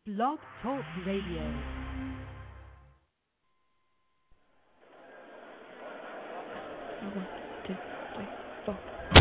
Blog Talk Radio. One, two, three, four.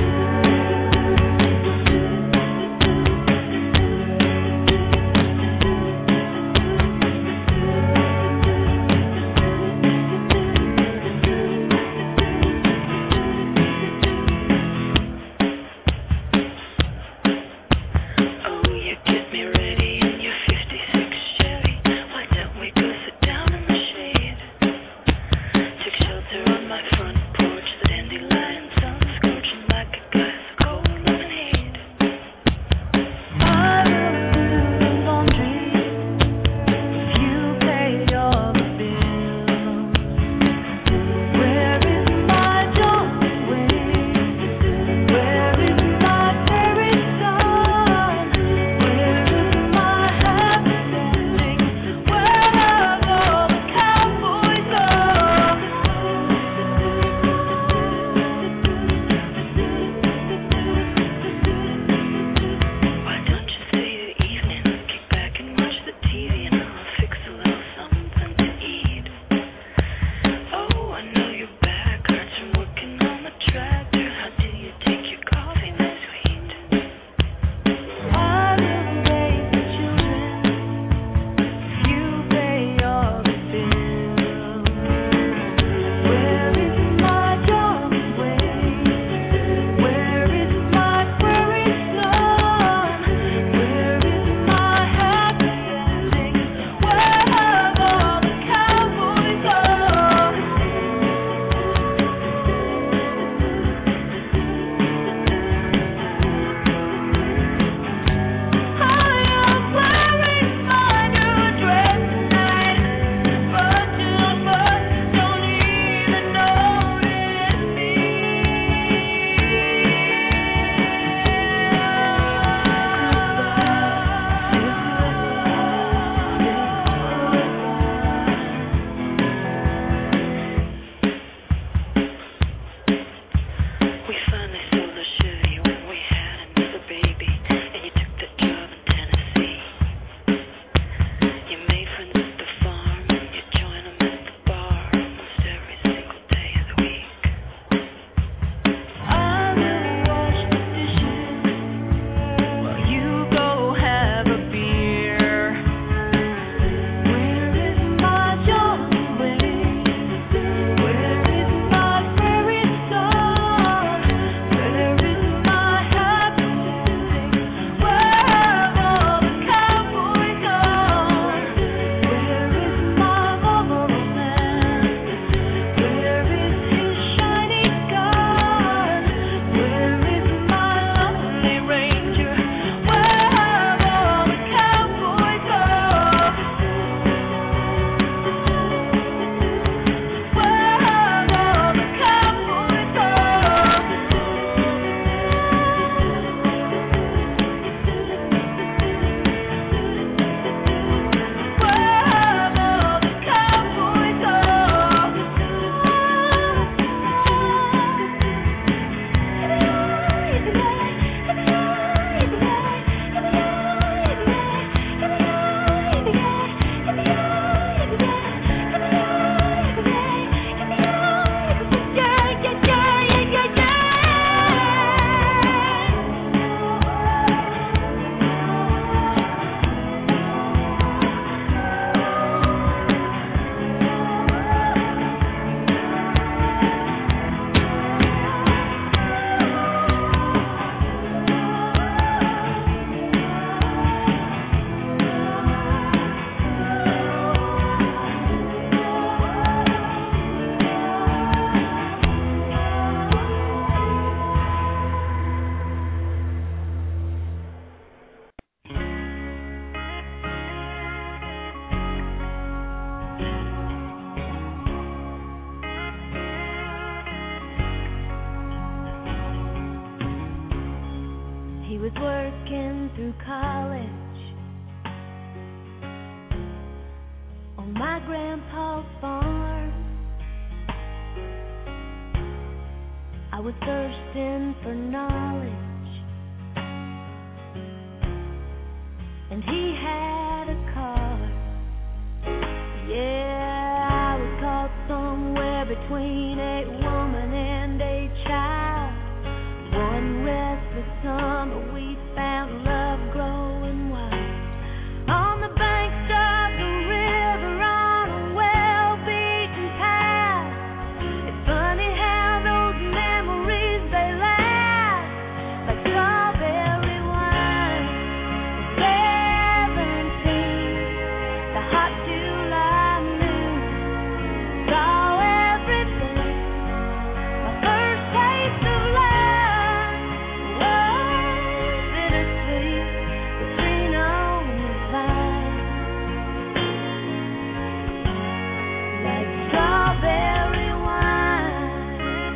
I was thirsting for knowledge, and he had a between a woman and a child. One restless summer we found love growing wild on the banks of the river on a well-beaten path. It's funny how those memories they last like strawberry wine. 17, the hot July noon, saw everything. My first taste of love, bittersweet, with green on the vine, like strawberry wine.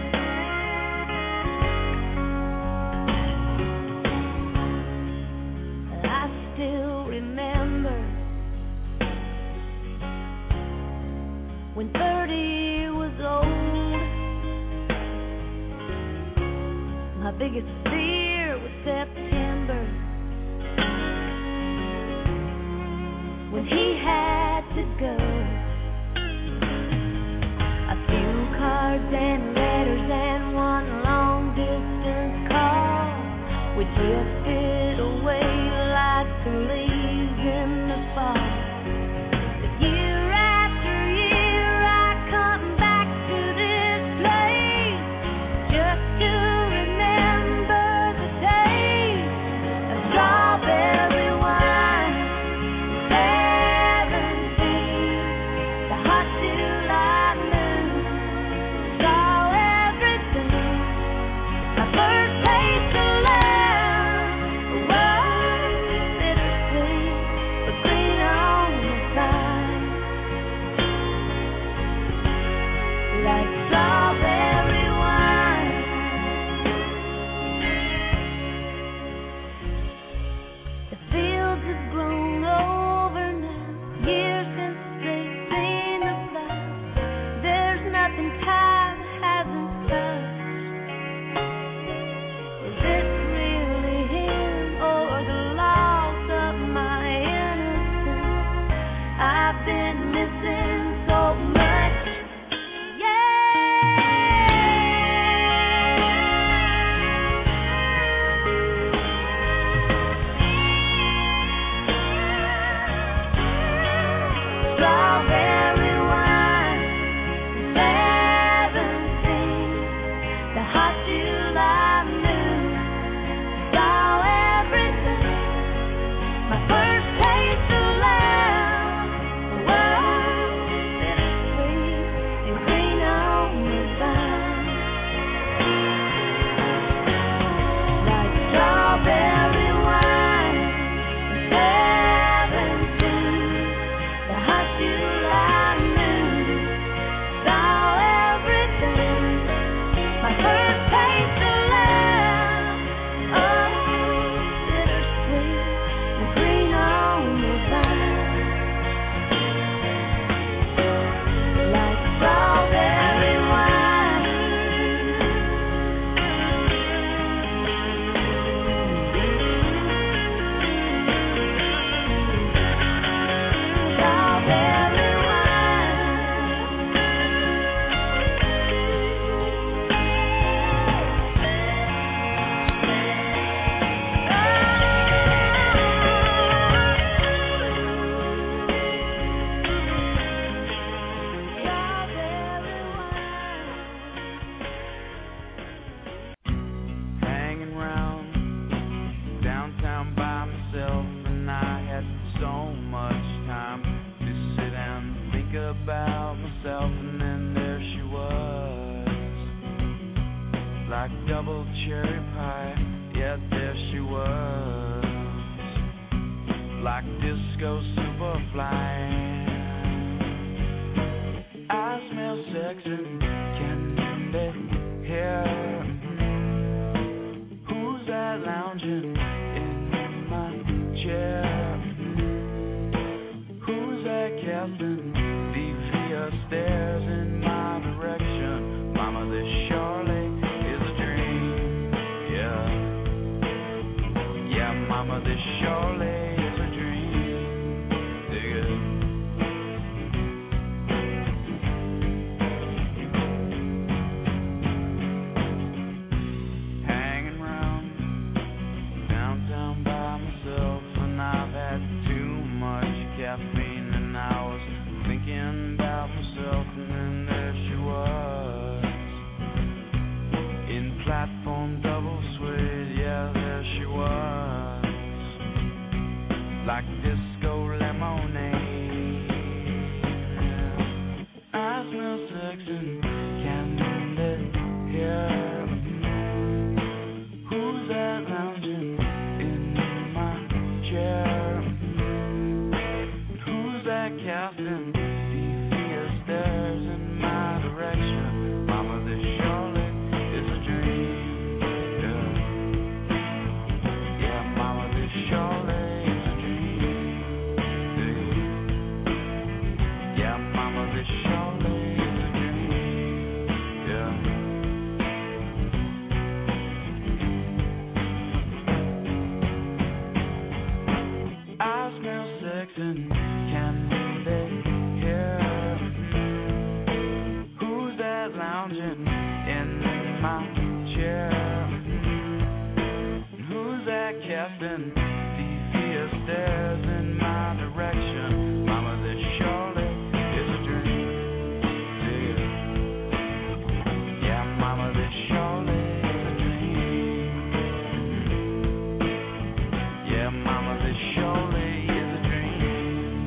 I still remember when 30 was old. My biggest fear was September, when he had to go. A few cards and letters and one long distance call. We drifted away like the leaves in the fall. But year after year I come back to this place just to remember the taste of strawberry wine. 17, the hot July noon, saw everything. My first taste of love was bittersweet, but green on the vine, like strawberry wine. The fields have grown over now, years since they've seen the flowers. There's nothing time hasn't touched. Is it really him or the loss of my innocence? I've been missing so much. Strawberry wine, 17, the hot July noon, saw everything. My first taste of love was bittersweet and green on the vine, like strawberry wine, 17, the hot July noon, saw everything. My first taste of love, bittersweet and green on the vine, like strawberry wine. Strawberry Hanging round downtown by myself, and I had so much time to sit and think about myself. And then there she was, like double cherry pie. Yeah, there she was, like disco superfly. I smell sex and candy here. Who's that lounging in my chair? Who's that casting devious stares in my direction? Mama, this surely is a dream. Yeah, mama, this surely is a dream. Dig it. like disco lemonade. I smell sex and candy here. Who's that lounging in my chair? Who's that casting devious stares in my direction? Mama, this surely is a dream. Yeah, mama, this surely is a dream. Yeah, mama, this surely is a dream. Yeah. I smell sex and candy here. Who's that lounging in my chair? Who's that casting devious stares in my direction? Mama, this surely is a dream. Yeah, mama, this surely is a dream. Yeah, mama, this surely is a dream.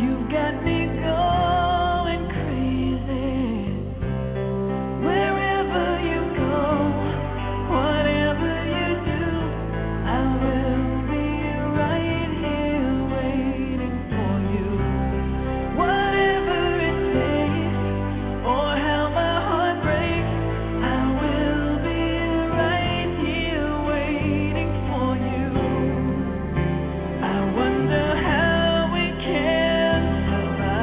I wonder how we can survive.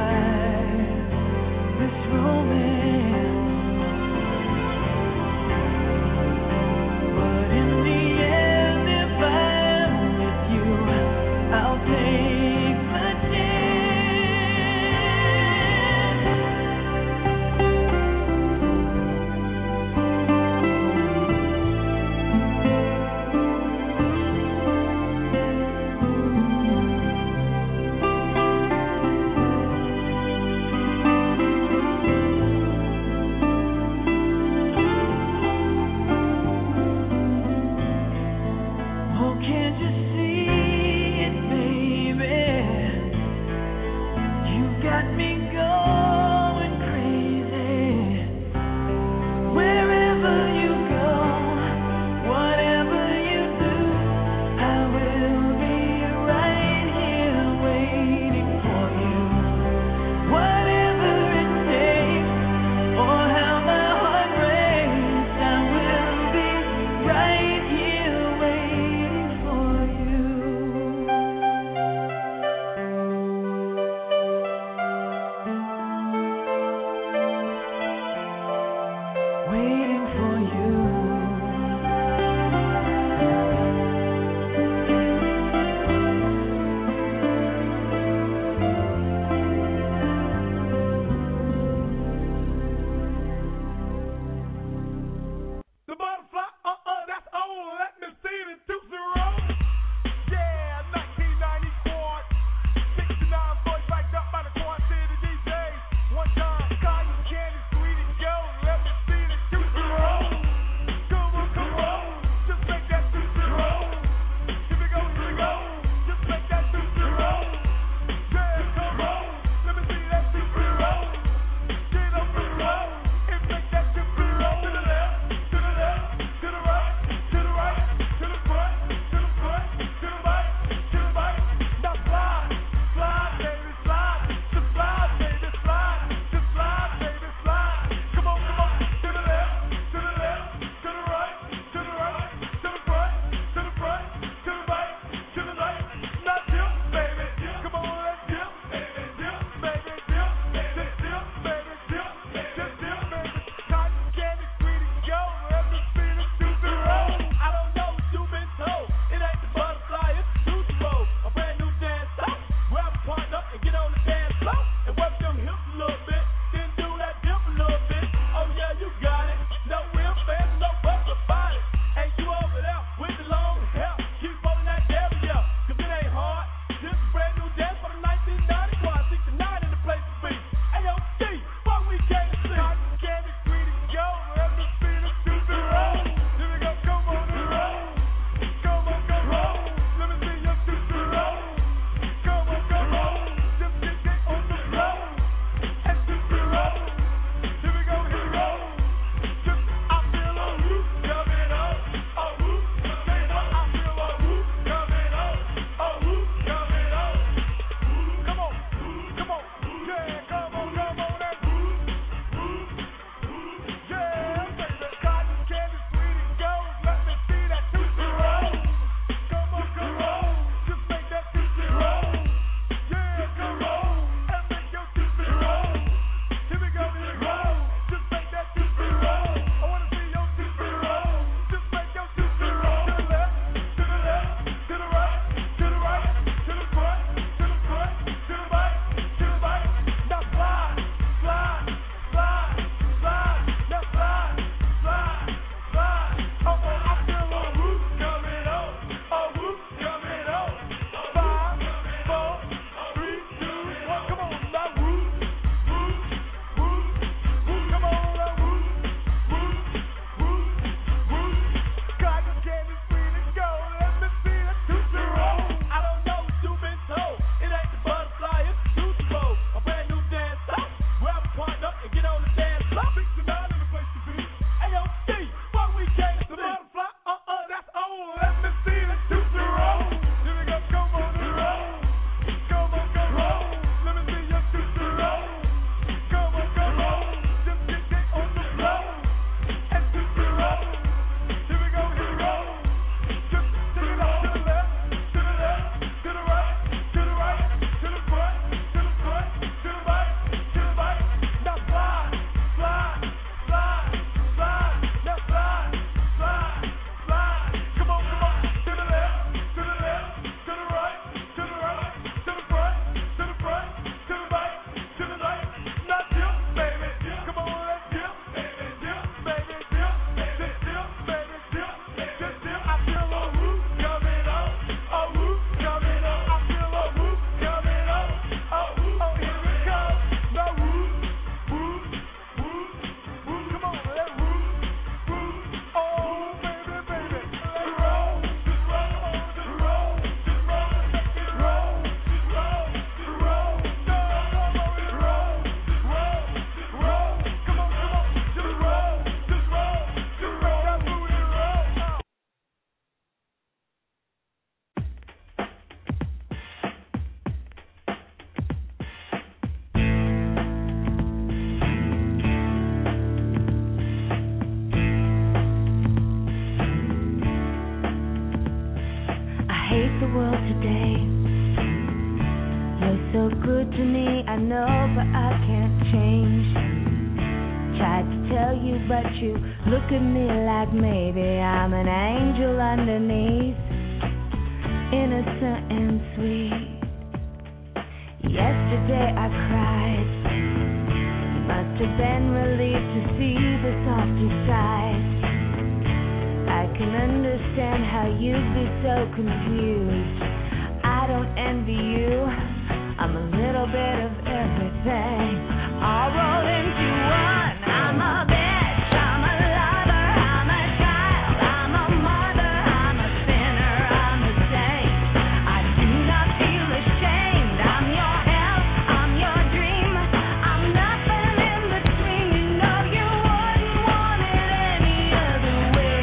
good to me, I know, but I can't change. Tried to tell you, but you look at me like maybe I'm an angel underneath, innocent and sweet. Yesterday I cried, must have been relieved to see the softer side. I can understand how you'd be so confused. I don't envy you, I'm a little bit of everything, all rolled into one. I'm a bitch, I'm a lover, I'm a child, I'm a mother, I'm a sinner, I'm a saint. I do not feel ashamed. I'm your hell, I'm your dream, I'm nothing in between. You know you wouldn't want it any other way.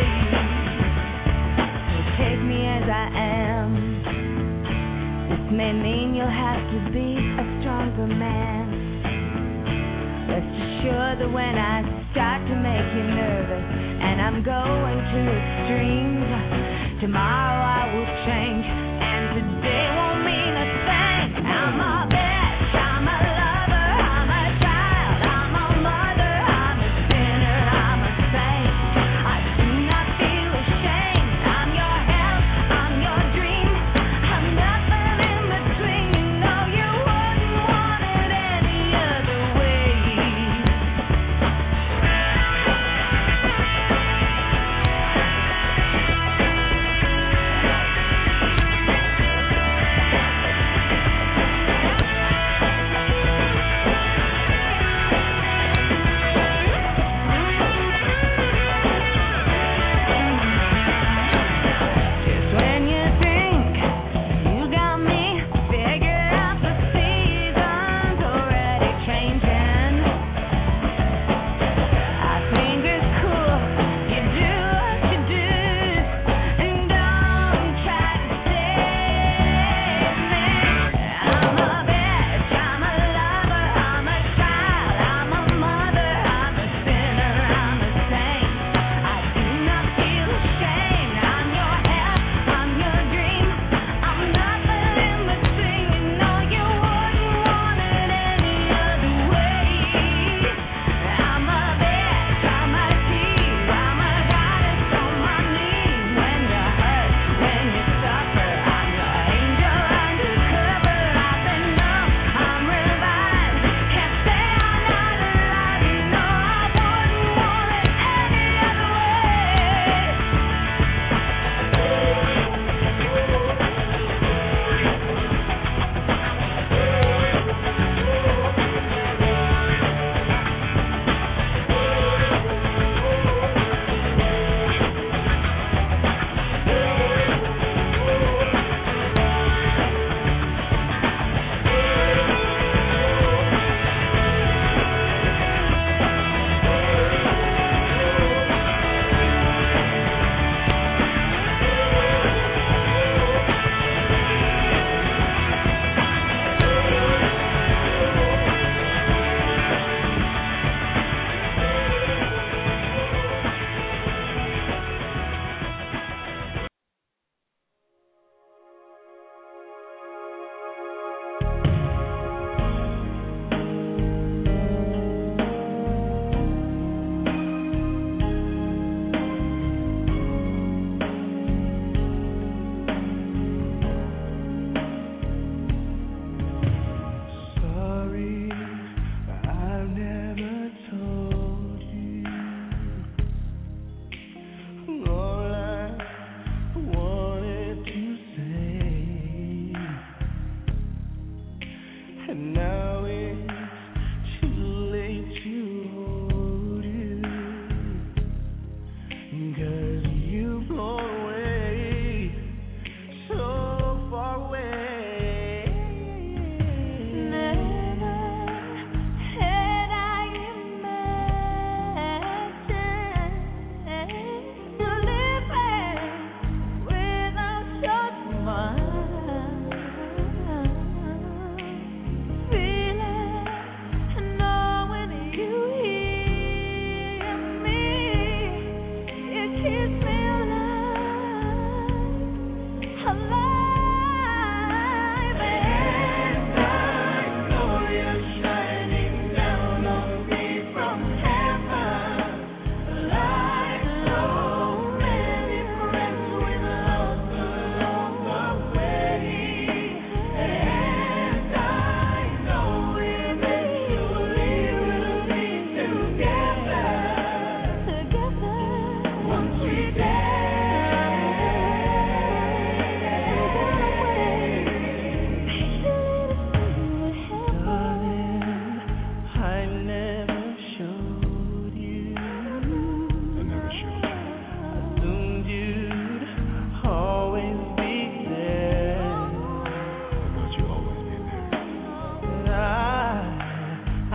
So take me as I am. This may mean you'll have to be a stronger man. Rest assured that when I start to make you nervous and I'm going to extremes, tomorrow I will change and today won't mean a thing. I'm a bitch, I'm a lover, I'm a child, I'm a mother, I'm a sinner, I'm a saint. I do not feel ashamed. I'm your hell, I'm your dream, I'm nothing in between. You know you wouldn't want it any other way.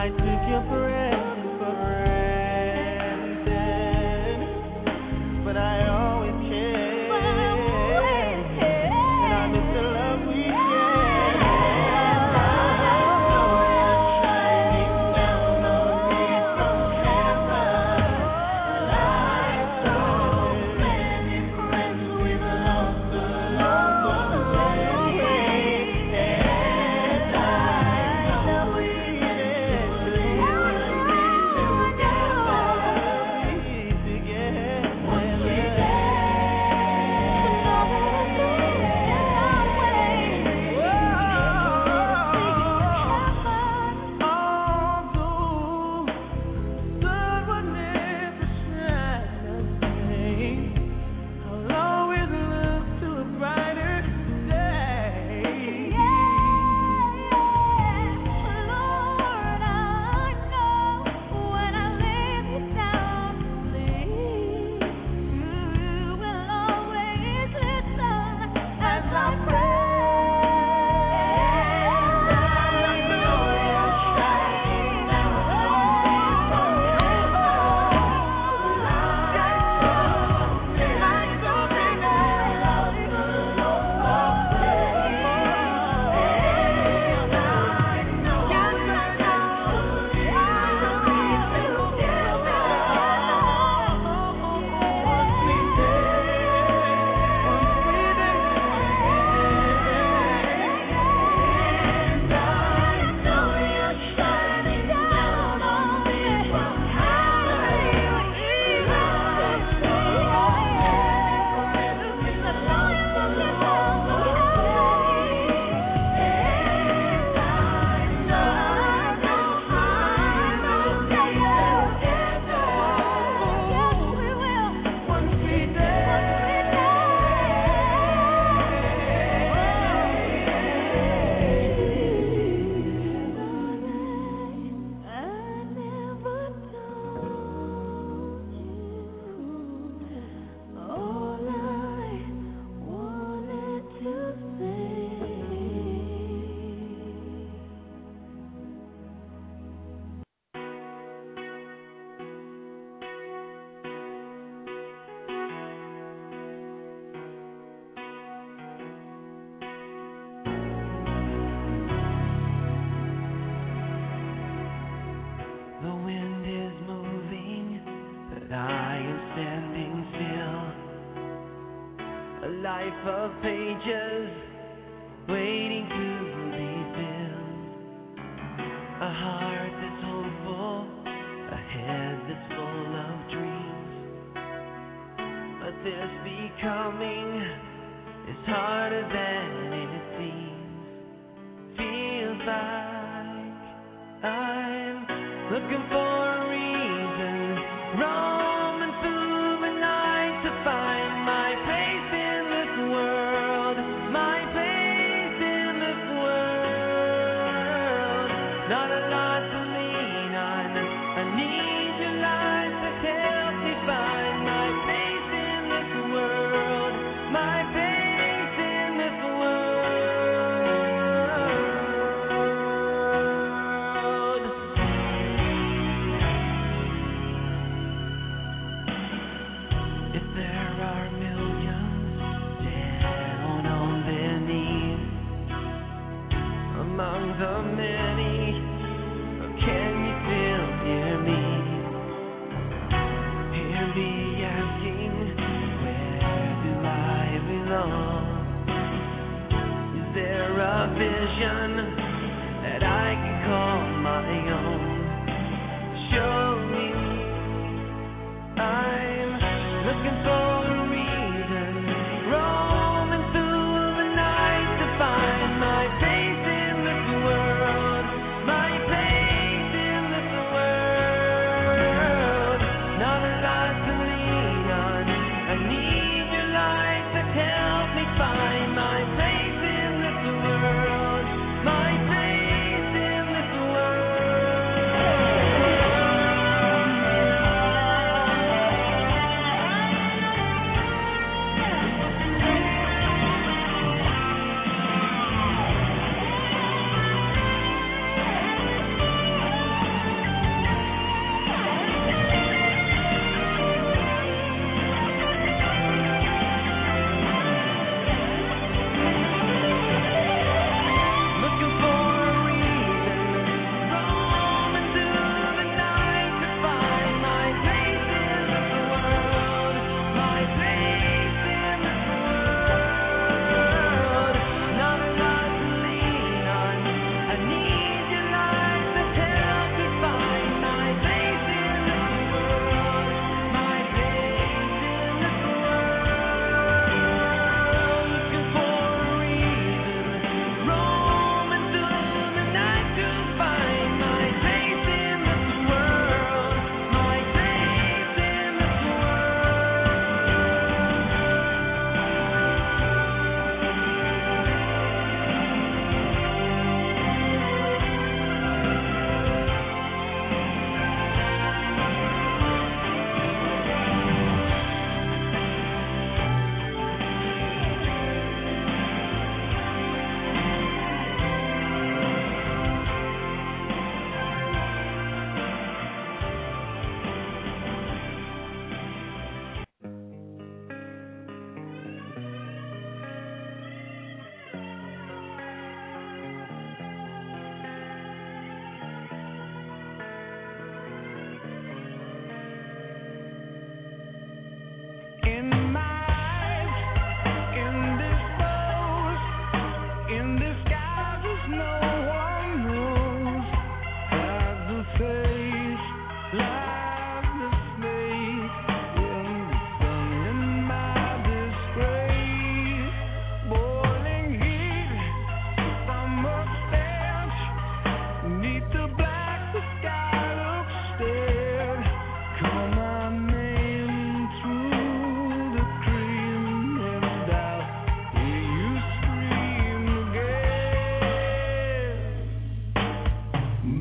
I took your presence for granted, but I always cared, and I miss the love we shared. Shining down on me from heaven, like so many friends we've lost along the way. And I know we life of pages waiting to be filled. A heart that's hopeful, a head that's full of dreams. But this becoming is harder than it seems. Feels like I'm looking for a reason, roaming through the night to find my place in this world, my place in this world. Not a lot to lean on, I need your light to help me find my place in this world, my place in this world. If there are millions down on their knees among the many, can you still hear me?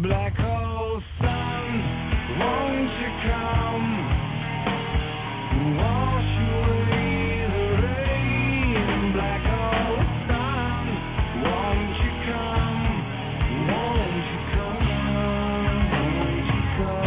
Black hole sun, won't you come? Wash away the rain. Black hole sun, won't you come? Won't you come? Won't you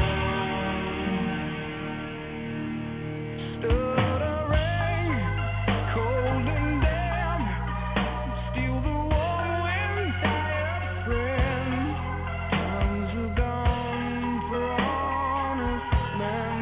come? Stuttering, cold and damp, still the warm wind, tired friend. Times are gone for honest men.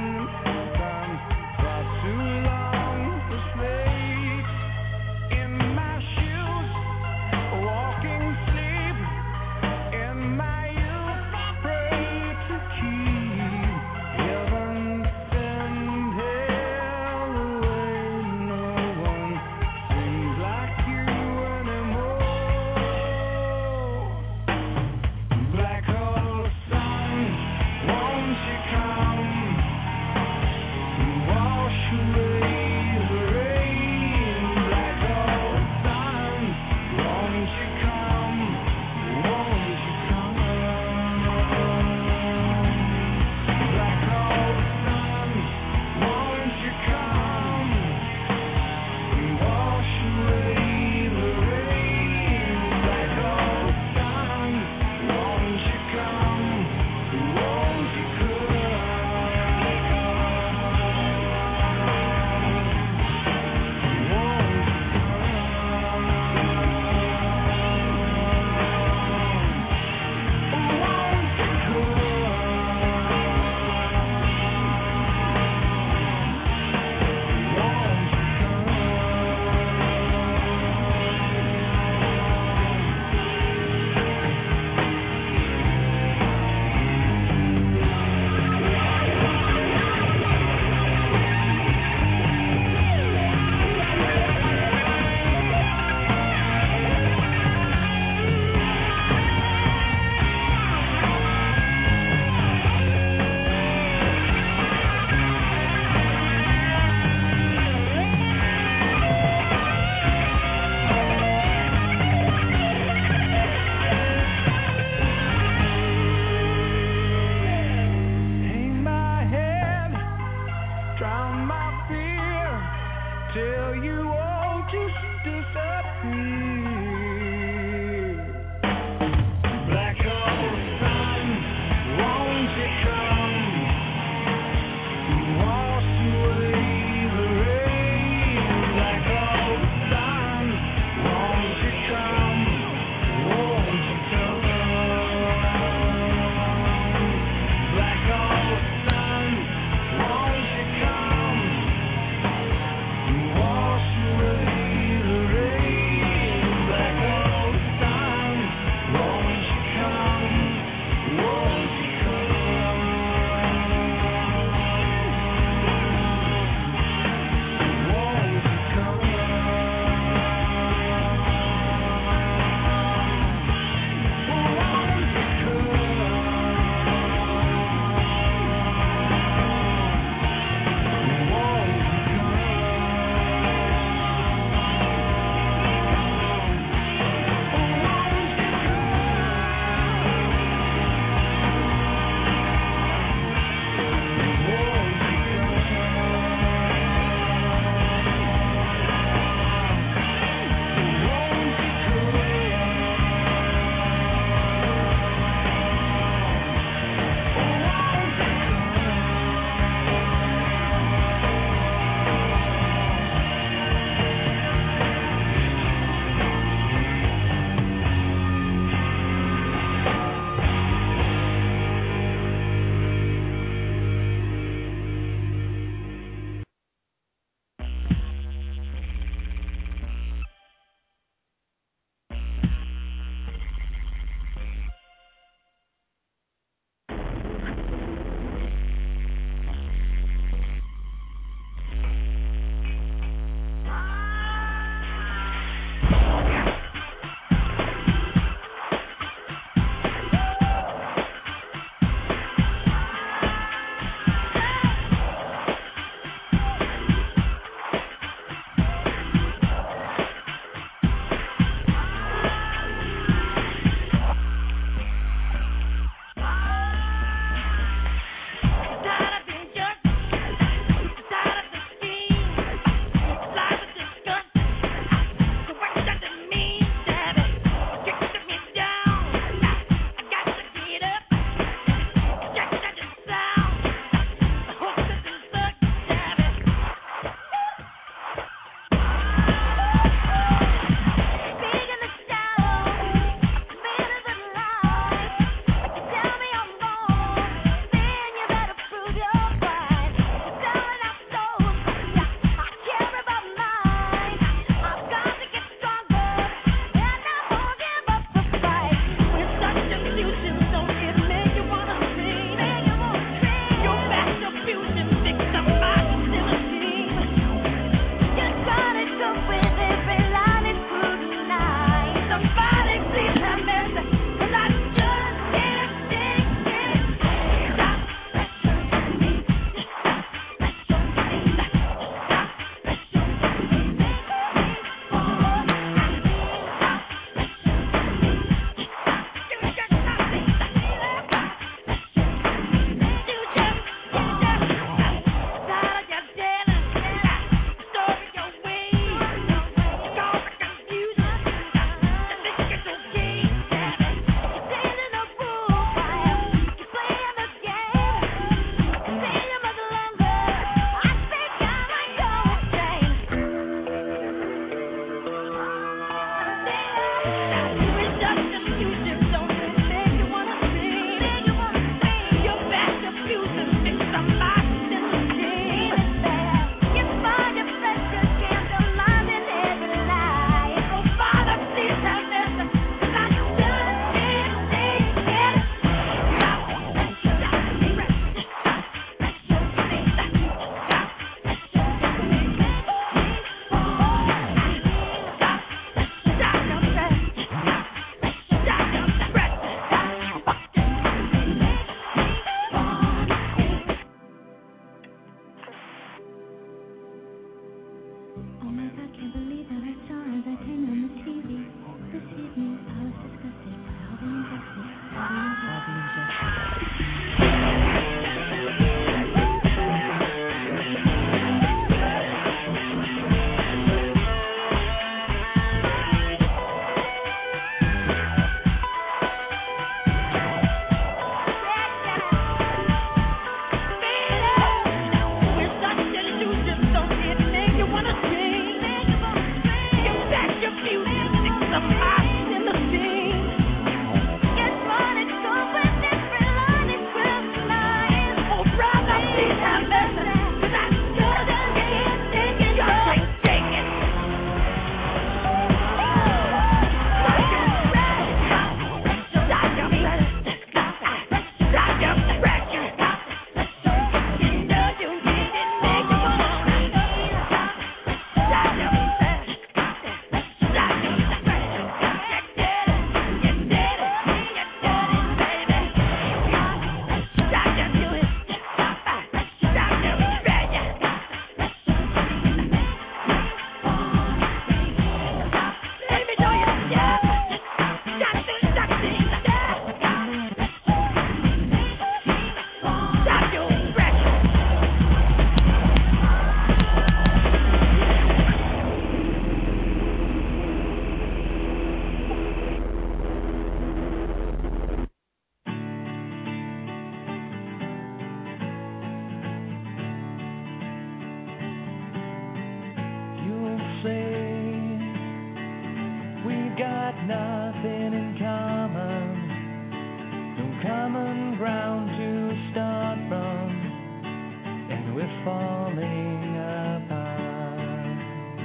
nothing in common, no common ground to start from, and we're falling apart.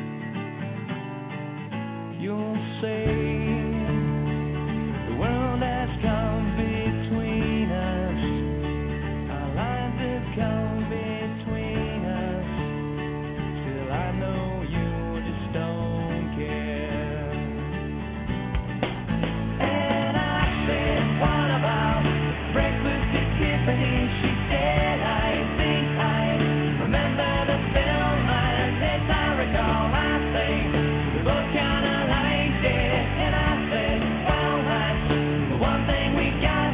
You'll say the world has come between us, our lines have come between us, still I know you just don't care. And I said, what about breakfast at Tiffany's? She said, I think I remember the film, and as I recall, I say, we both kinda liked it. And I said, well, that's the one thing we got.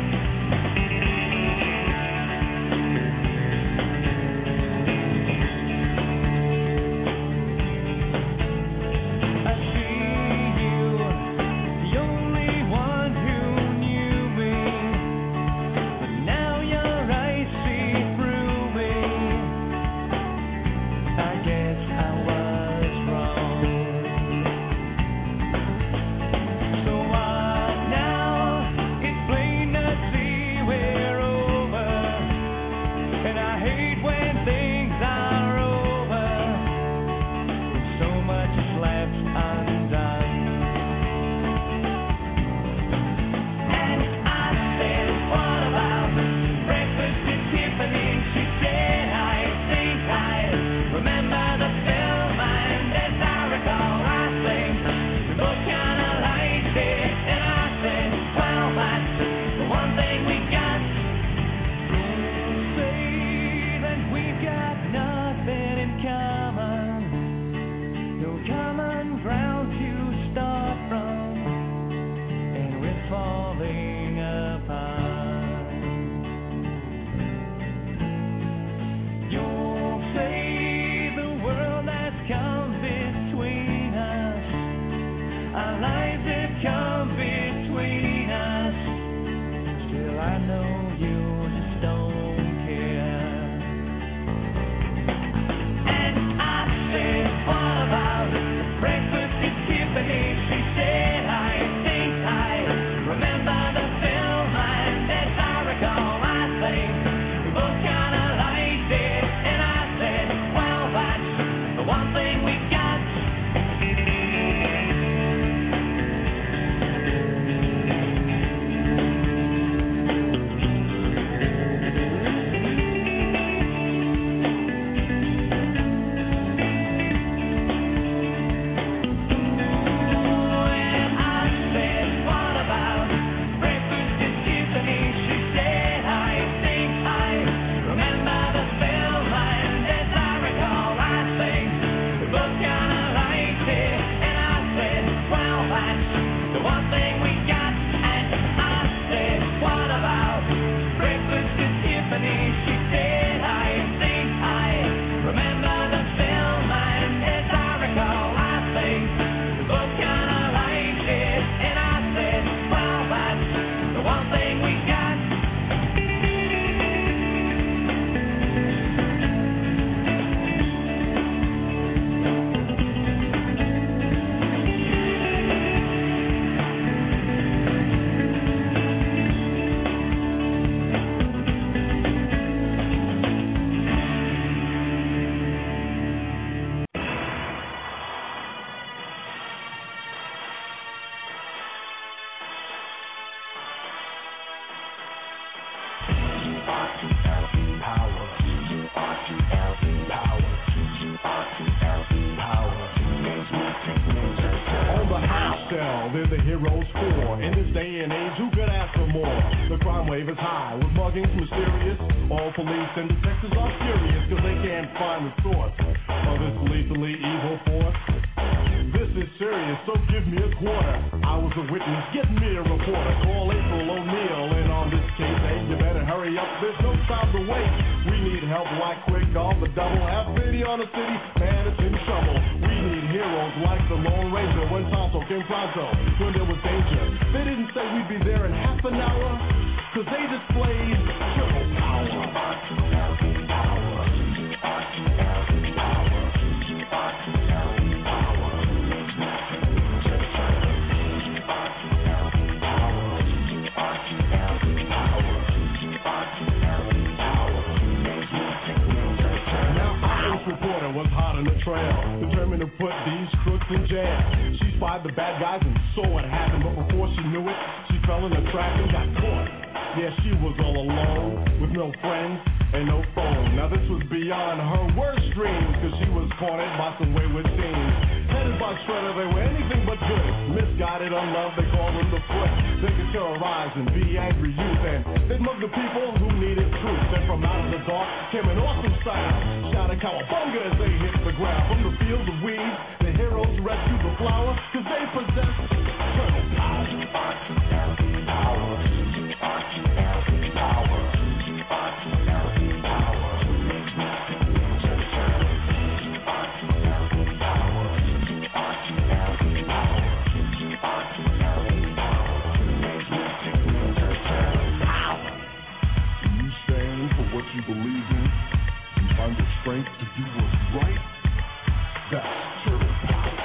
I see you, the only one who knew me, but now your eyes see through me. I guess I was wrong. So what now? It's plain to see we're over, and I hate when things are over, when so much is left undone. And I said, what about breakfast at Tiffany's? She said, I think I remember the film, and as I recall, I think we both kinda liked it. And I said, well, that's the one thing we got. Say that we've got nothing in common, no common ground to start from, and we're falling apart. You'll say the world has come between us, our lives have come between us, still I know you just don't care. And I said, what about breakfast at Tiffany's? She said, I think I remember the film, and as I recall, I think we both kinda liked it. And I said, well, that's the one thing we got. And I said, what about breakfast at Tiffany's? She said, I think I remember the film, and as I recall, I think we both kinda liked it. And I said, well, that's the one thing we got. And I said, what about breakfast at Tiffany's? She said, I think I remember the film, and as I recall, I think we both kinda liked it. And I said, well, that's the one thing we got. On the high cell, they're the heroes for. In this day and age, who could ask for more? The crime wave is high, with muggings mysterious. All police and detectives are furious, cause they can't find the source of this lethally evil force. This is serious, so give me a quarter. I was a witness, get me a reporter. Call April O'Neil in on this case. Hey, you better hurry up, there's no time to wait. We need help like quick, call the double. Have pity on the city, man, it's in trouble. We need heroes like the Lone Ranger. When Tonto came pronto, when there was danger. They didn't say we'd be there in half an hour, cause they displayed triple power. determined to put these crooks in jail. She spied the bad guys and saw what happened, but before she knew it, she fell in the trap and got caught. Yeah, she was all alone, with no friends and no phone. Now this was beyond her worst dreams, cause she was cornered by some wayward teens. Headed by Shredder, they were anything but good. Misguided, unloved, they called them the Foot. They could terrorize and be angry youth, and they'd mug the people who needed truth. And from out of the dark came an awesome sound, shouting cowabunga as they hit the ground. From the fields of weeds, the heroes rescued the flower, cause they possessed eternal power. You believe in, you find the strength to do what's right. That's turtle power.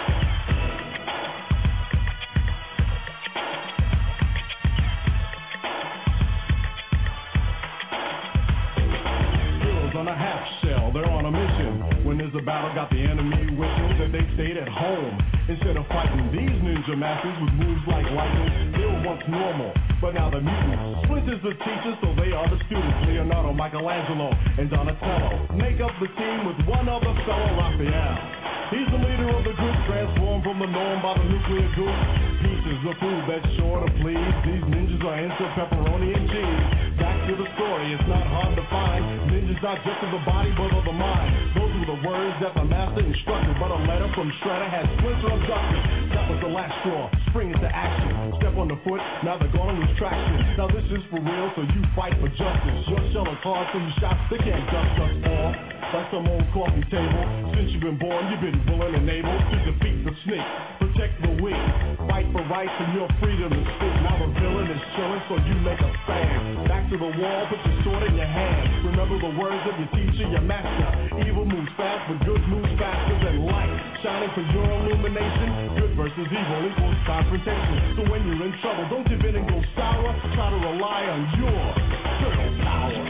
Heroes on a half shell, they're on a mission. When there's a battle, got the enemy wishing that they stayed at home. Instead of fighting these ninja masters with moves like lightning, they were once normal, but now the mutants. Splinter's the teacher, so they are the students. Leonardo, Michelangelo, and Donatello make up the team with one other fellow, Raphael. He's the leader of the group, transformed from the norm by the nuclear goop. Pieces of food that's sure to please. These ninjas are into pepperoni and cheese. Back to the story, it's not hard to find. Ninjas not just of the body, but of the mind. Those were the words that the master instructed, but a letter from Shredder had Splinter abducted. That was the last straw, spring into action. Step on the foot, now they're gonna lose traction. Now this is for real, so you fight for justice. Your shell is hard, so you shots, they can't dust us all. Like some old coffee table. Since you've been born, you've been willing and able to defeat the snake, protect the weak, fight for rights and your freedom to speak. Now the villain is chilling, so you make a stand. Back to the wall, put your sword in your hand. Remember the words of your teacher, your master. Evil moves fast, but good moves faster than light. Shining for your illumination. Good versus evil equals confrontation. So when you're in trouble, don't give in and go sour. Try to rely on your turtle power.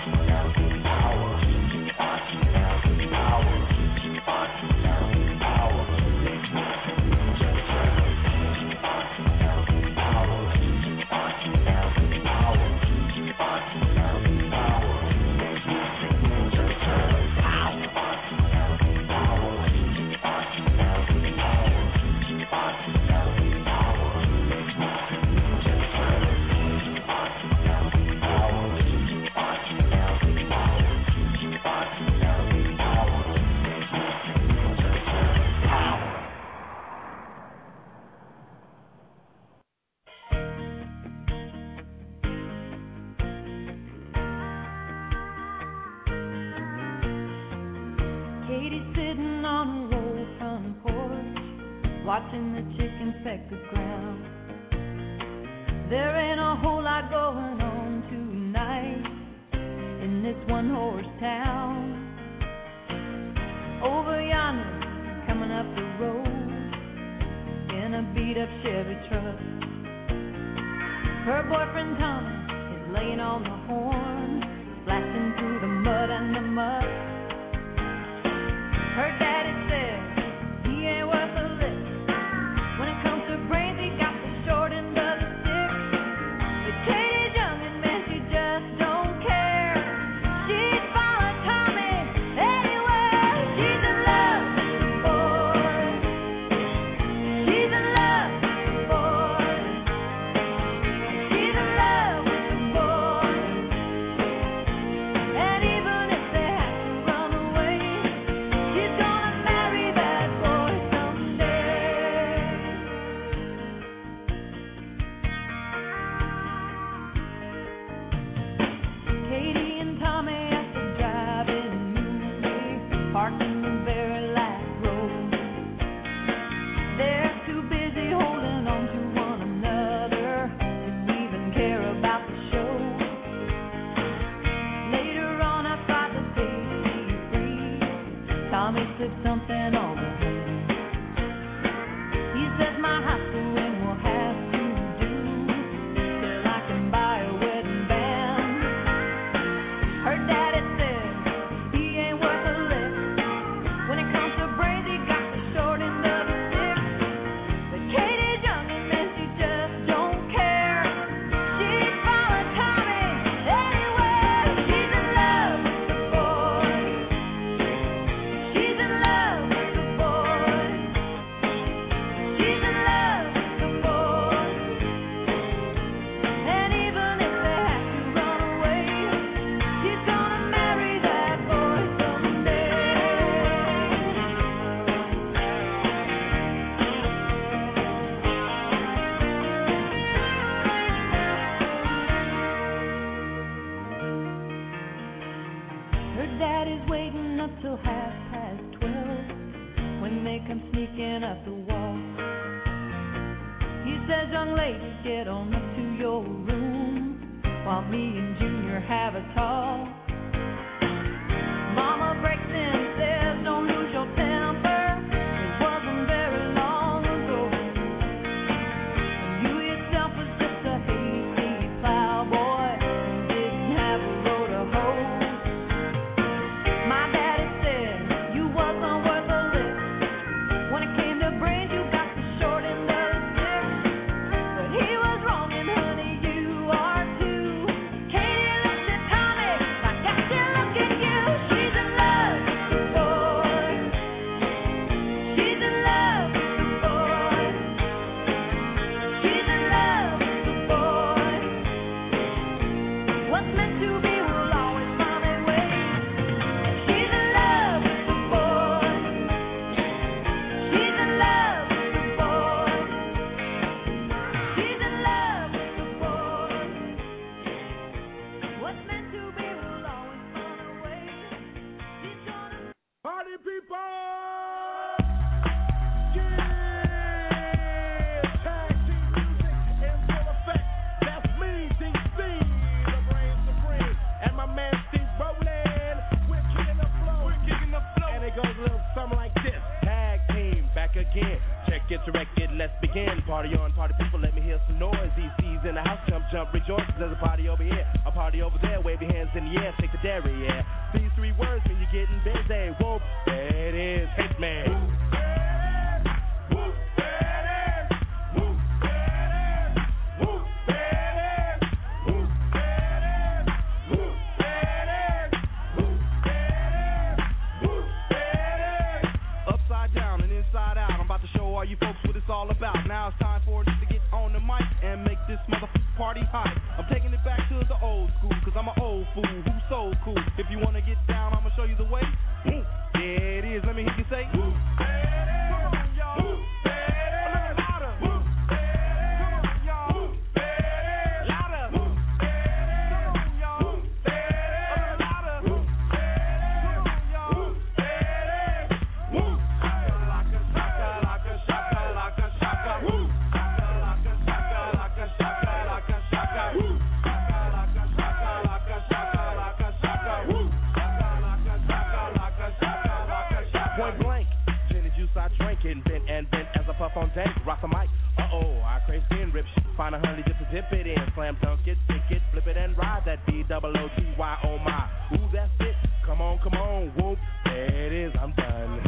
Watching the chickens peck the ground. There ain't a whole lot going on tonight in this one-horse town. Over yonder, coming up the road in a beat-up Chevy truck. Her boyfriend Tommy is laying on the horn, blasting through the mud and the muck. Her daddy said he ain't worth a lick. When it comes to brains, he got the short end of the stick. But Katie's young and man, she just don't care. She'd follow Tommy anywhere. She's in love, boy. She's in love, boy. She's in love with the boy. And even if they have to run away, she's gonna marry that boy someday. Katie and Tommy after driving movie, parked in the very last row. They're too busy holding on to one another to even care about the show. Later on, I tried to say she's free. Tommy slipped something on her hand. He says my high school ring will have to do till I can buy a wedding band. Her daddy said he ain't worth a lick. When it comes to brains, he got daddy's waiting up till 12:30 when they come sneaking up the wall. He says, young lady, get on up to your room while me and Junior have a talk. Mama breaks in and says, don't lose your temper. It wasn't very long ago when you yourself was just a hasty plowboy and didn't have a row to hoe. My daddy said you wasn't worth a lick. When it came to brains, you got the short end of the stick. But he was wrong, and honey, you are too. Katie looked at Tommy like I still look at you. She's in love with the boy. She's in love with the boy. She's in love with the boy. What's meant to be will always find a way. She's in love with the boy. She's in love with the boy. She's in love with the boy. What's meant to be will always find a way. She's gonna. Party people! Tag team music in full effect. That's me, DC, the brain supreme. And my man Steve Rowland. We're kicking the flow. And it goes a little something like this. Tag team, back again. Check it, direct it, let's begin. Party on, party people, let me hear some noise. DC's in the house, jump, rejoice. There's a party over here, a party over there. Wave your hands in the air, shake the dairy, yeah. These 3 words mean you're getting busy. Whoop, there it is, Hitman. Upside down and inside out, I'm about to show all you folks what it's all about. Now it's time for us to get on the mic and make this motherfucking party hot. I'm taking it back to the old school, cause I'm an old fool who's so cool. If you wanna get down, I'ma show you the way. There it is, let me hear you say. Come on, y'all. A little louder. Come on, y'all. Louder. Come on, y'all. A little louder. Come on, y'all. Shaka, shaka, shaka. Woo. Shaka, shaka, shaka. Woo. Shaka, shaka, woo. Point blank, gin and juice I drink and bent as I puff on dank. Rock the mic, I crave skin rip shit. Find a honey just to dip it in. Slam dunk it, stick it, flip it and ride that B-double-O-T-Y, oh my. Ooh, that's it, come on, whoop. There it is, I'm done.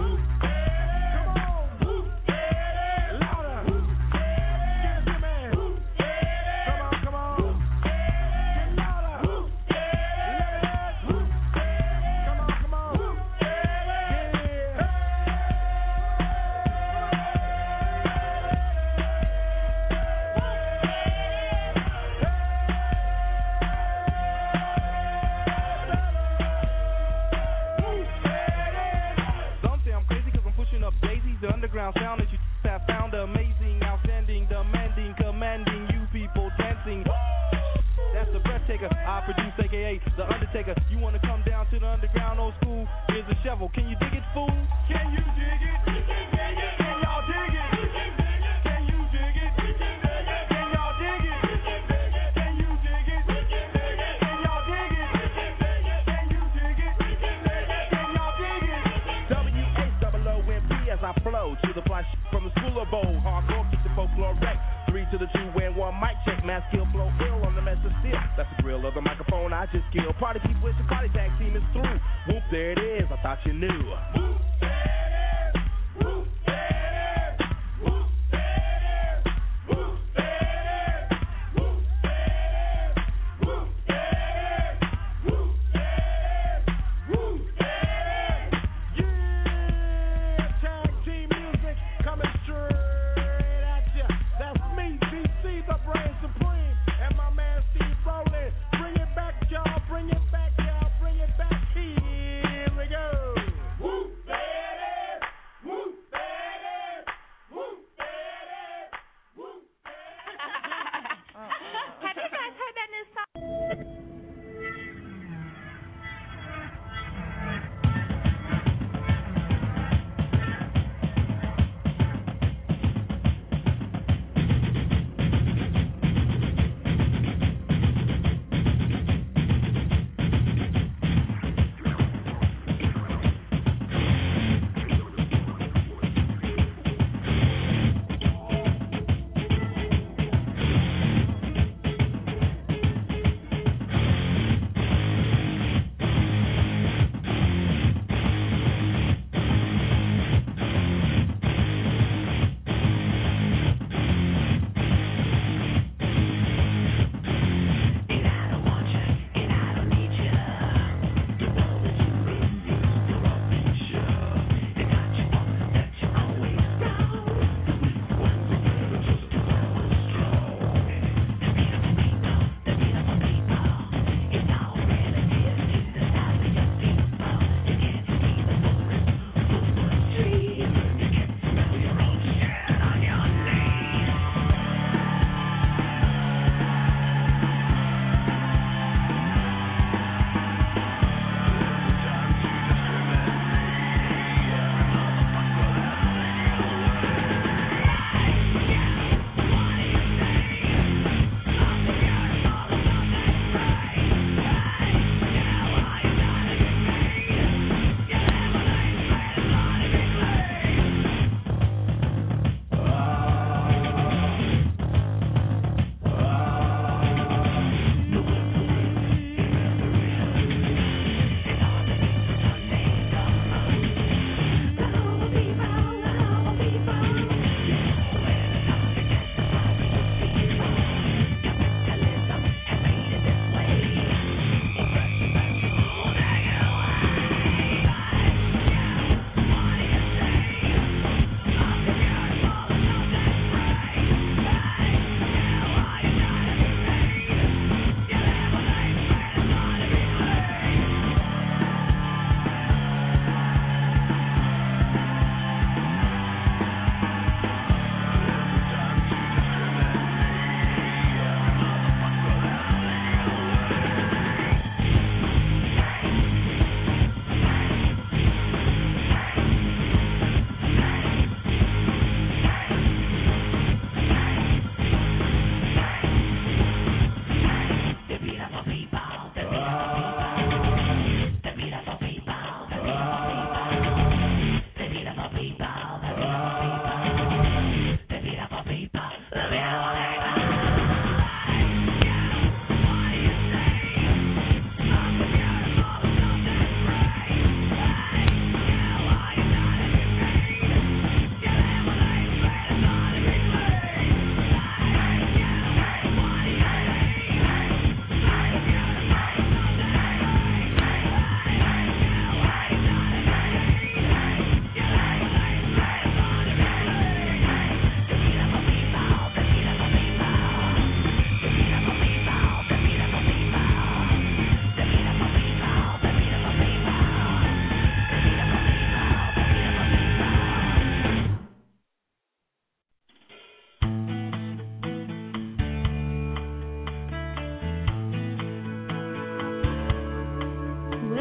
The underground sound that you have found amazing, outstanding, demanding, commanding you people dancing. That's the breath taker I produce, aka the Undertaker. You wanna come down to the underground old school? Here's a shovel. Can you dig it, fool? Can you dig it? Can y'all dig it? Can you dig it? Can y'all dig it? Can you dig it? Can y'all dig it? Can you dig it? Can y'all dig it? W-H-O-O-M-P as I flow to the fly from the school of bowl. Hardcore, kick the folklore wreck. 3 to the 2 and 1 mic check. Mass skill, blow ill on the mess of steel. That's the grill of the microphone I just killed. Party people, it's your party tag team is through. Whoop, there it is. I thought you knew. Whoop, there it is. Whoop, there it is. Whoop, there it is. Whoop, there it is. Whoop, there it is. Whoop, there it is. Whoop, there it is. Whoop, there it is. Yeah, tag team music coming straight at ya. That's me, DC, the brain supreme, and my man Steve Rowland. Bring it back, y'all. Bring it back, y'all. Bring it back. Here we go. Whoop.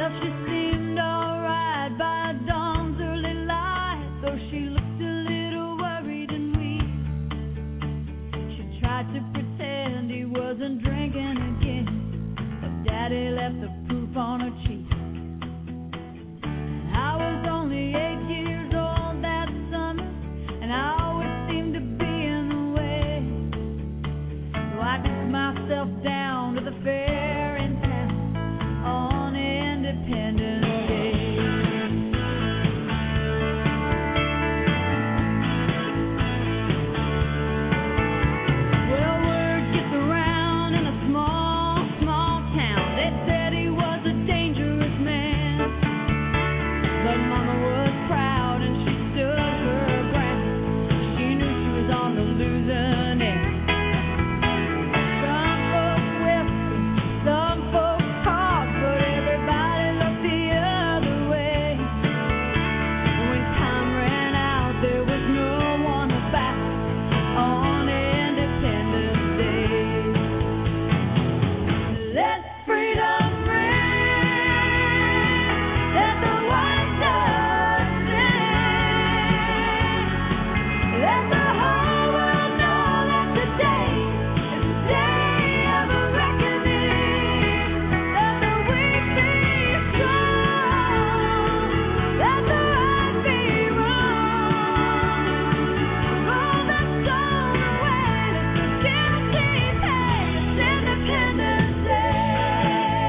Well, she seemed alright by dawn's early light, though she looked a little worried and weak. She tried to pretend he wasn't drinking again, but Daddy left the proof on her cheek. And I was only 8 years old that summer, and I always seemed to be in the way. So I took myself down to the fair in town on Independence Day. Well, word gets around in a small, small town. They said he was a dangerous man, but Mama was proud and she stood her ground. She knew she was on the losing end. Some folks whispered, some folks talked, but everybody looked the other way. When time ran out, there was no one about on Independence Day. Let freedom ring, let the white dove sing, let the whole world know that today is the day of a reckoning. Let the weak be strong, let the right be wrong. Roll the stone away, let the guilty pay. It's Independence Day.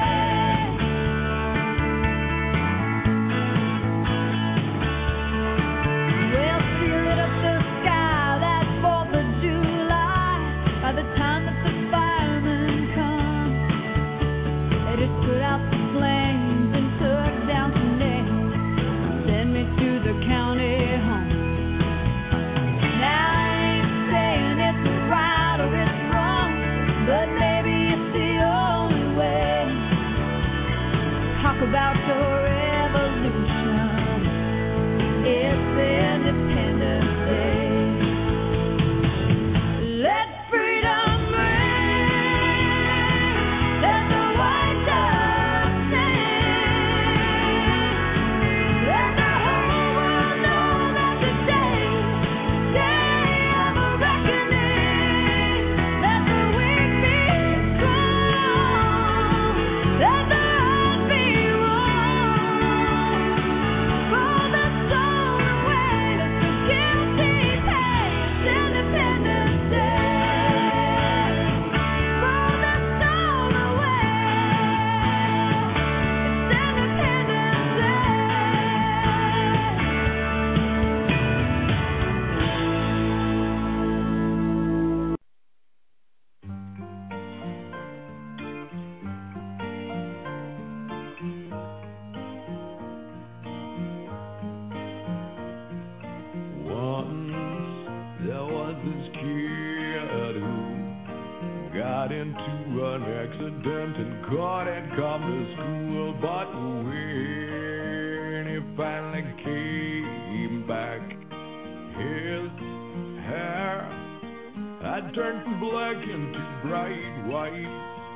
Well, she lit up the sky that 4th of July. By the time that the firemen come, they just put out the flames and took down some nails, send me to the county home. Now I ain't saying it's right or it's wrong, but maybe it's the only way. Talk about your revolution. It's Independence Day. Let freedom ring, let the white dove sing, let the whole world know that today is the day of a reckoning. Let the weak be strong, let the right be wrong. Roll the stone away, let the guilty pay. It's Independence Day. Roll the stone away. It's Independence Day. Once there was this kid who got into an accident and couldn't come to school. But when he finally came back, his hair had turned from black into bright white.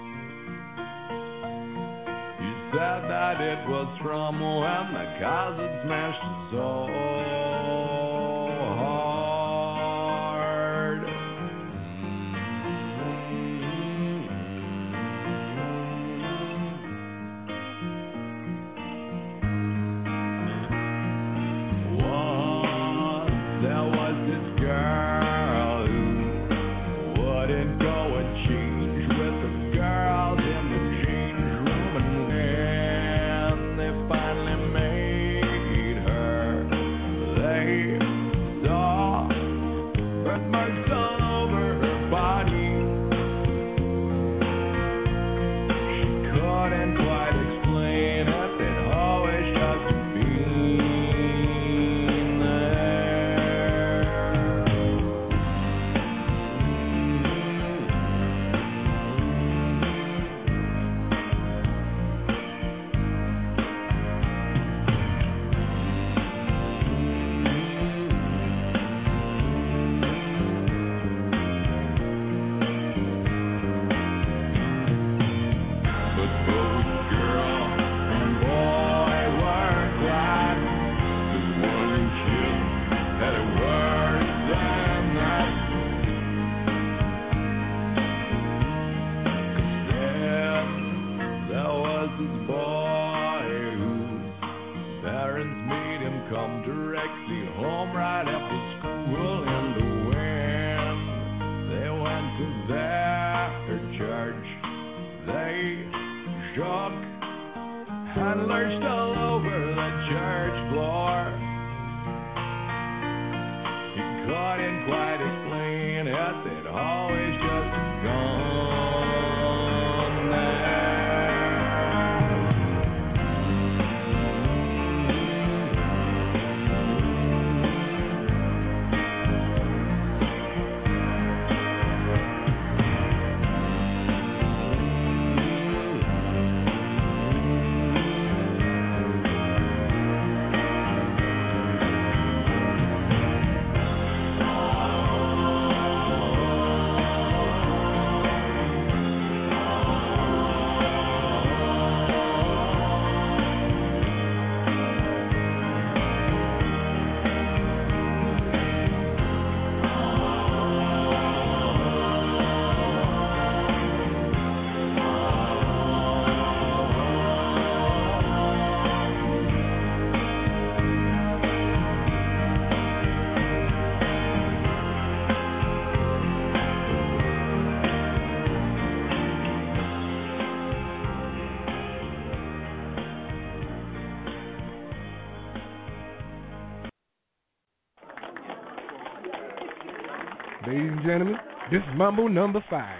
He said that it was from when the cars had smashed his soul hard. Once there was this girl who wouldn't go and change with the girls in the change room, and when they finally made her I lurched all over the church floor. You couldn't quite explain it, it always just gone there. Ladies and gentlemen, this is Mambo number 5.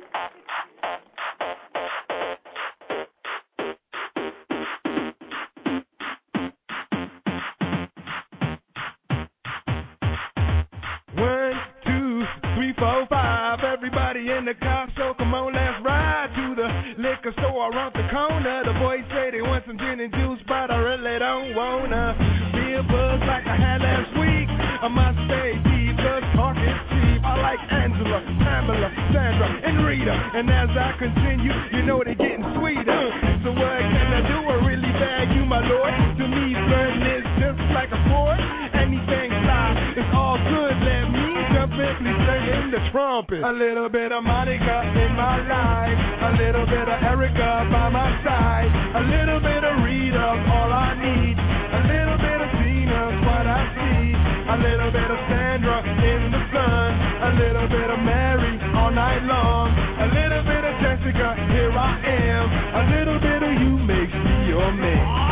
One, two, three, four, five. Everybody in the car, so come on, let's ride to the liquor store around the corner. The boys say they want some gin and juice, but I really don't wanna be a buzz like I had last week. I must stay deep, cause talk is cheap. I like Angela, Pamela, Sandra, and Rita. And as I continue, you know they're getting sweeter. So what can I do? I really bag you, my lord. To me, flirting is just like a sport. Anything fly, it's all good. Let me jump in, please sing in the trumpet. A little bit of Monica in my life, a little bit of Erica by my side, a little bit of Rita's all I need, a little bit of Tina's what I see, a little bit of Sandra in the sun, a little bit of Mary all night long, a little bit of Jessica, here I am, a little bit of you makes me your man.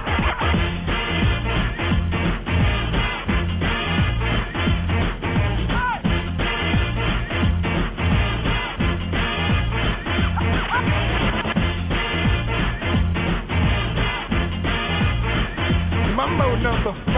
Mambo number 5.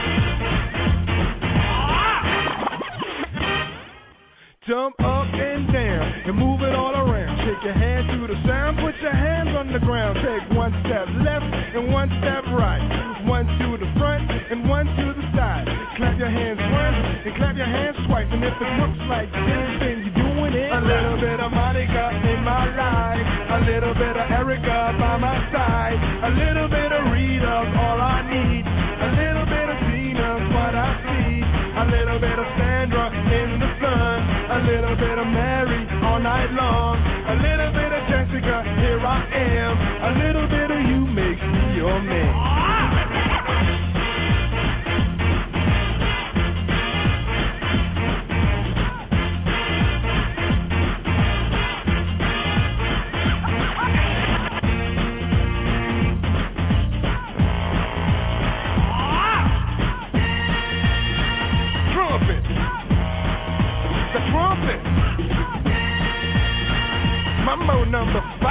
Jump up and down and move it all around. Shake your hand to the sound, put your hands on the ground. Take one step left and one step right. One to the front and one to the side. Clap your hands once and clap your hands twice. And if it looks like this, then you're doing it. A little bit of Monica in my life, a little bit of Erica by my side, a little bit of Rita's all I need, a little bit of Tina's what I see, a little bit of Sandra in the sun, a little bit of Mary all night long, a little bit of Jessica, here I am, a little bit of you makes me your man. Mambo number 5.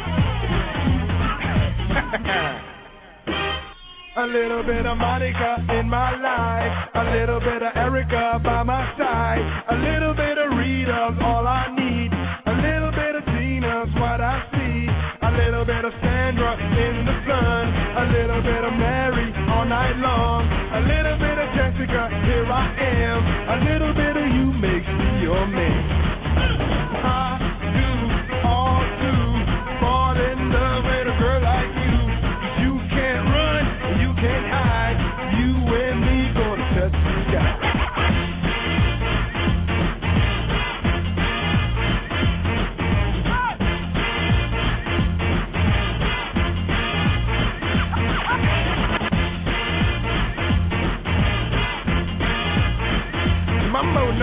A little bit of Monica in my life, a little bit of Erica by my side, a little bit of Rita's all I need, a little bit of Tina's what I see, a little bit of Sandra in the sun, a little bit of Mary all night long, a little bit of Jessica, here I am, a little bit of you makes me your man. I do all to fall in love with a girl like you. You can't run, you can't hide. You and me gonna touch the sky. Mambo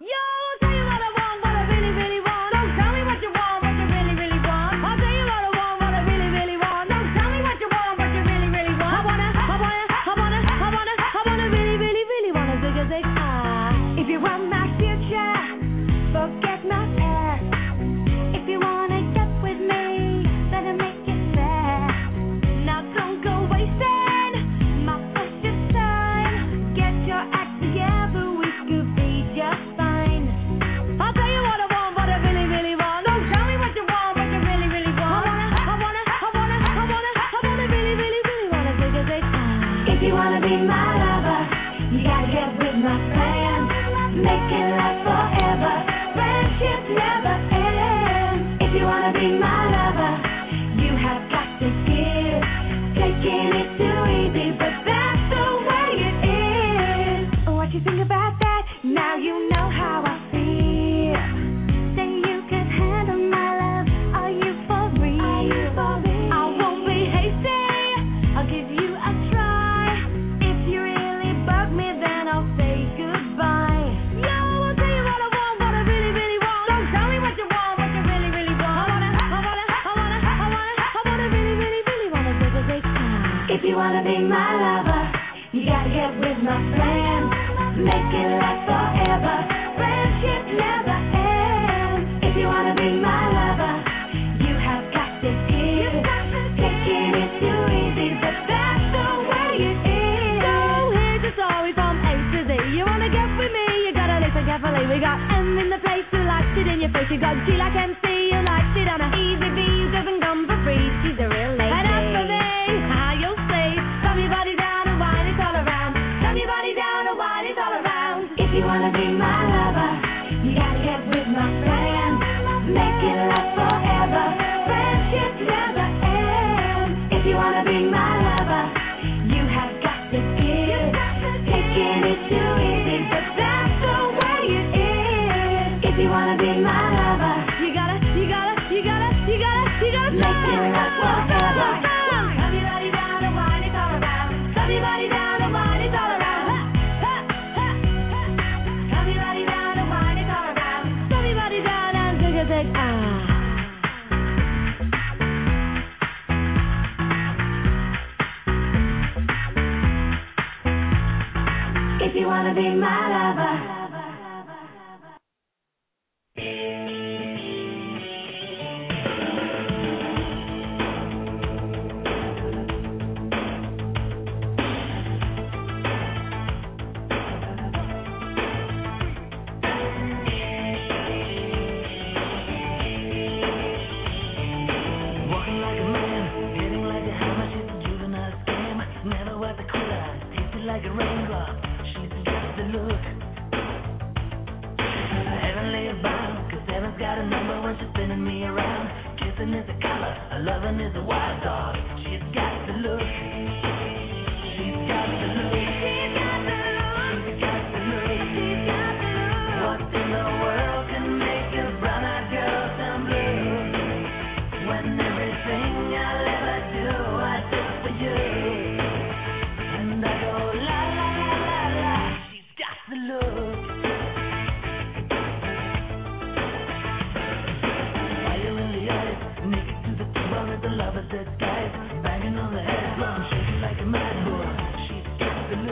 The lovers that died, banging on the head drum, shaking like a mad bull. She's got the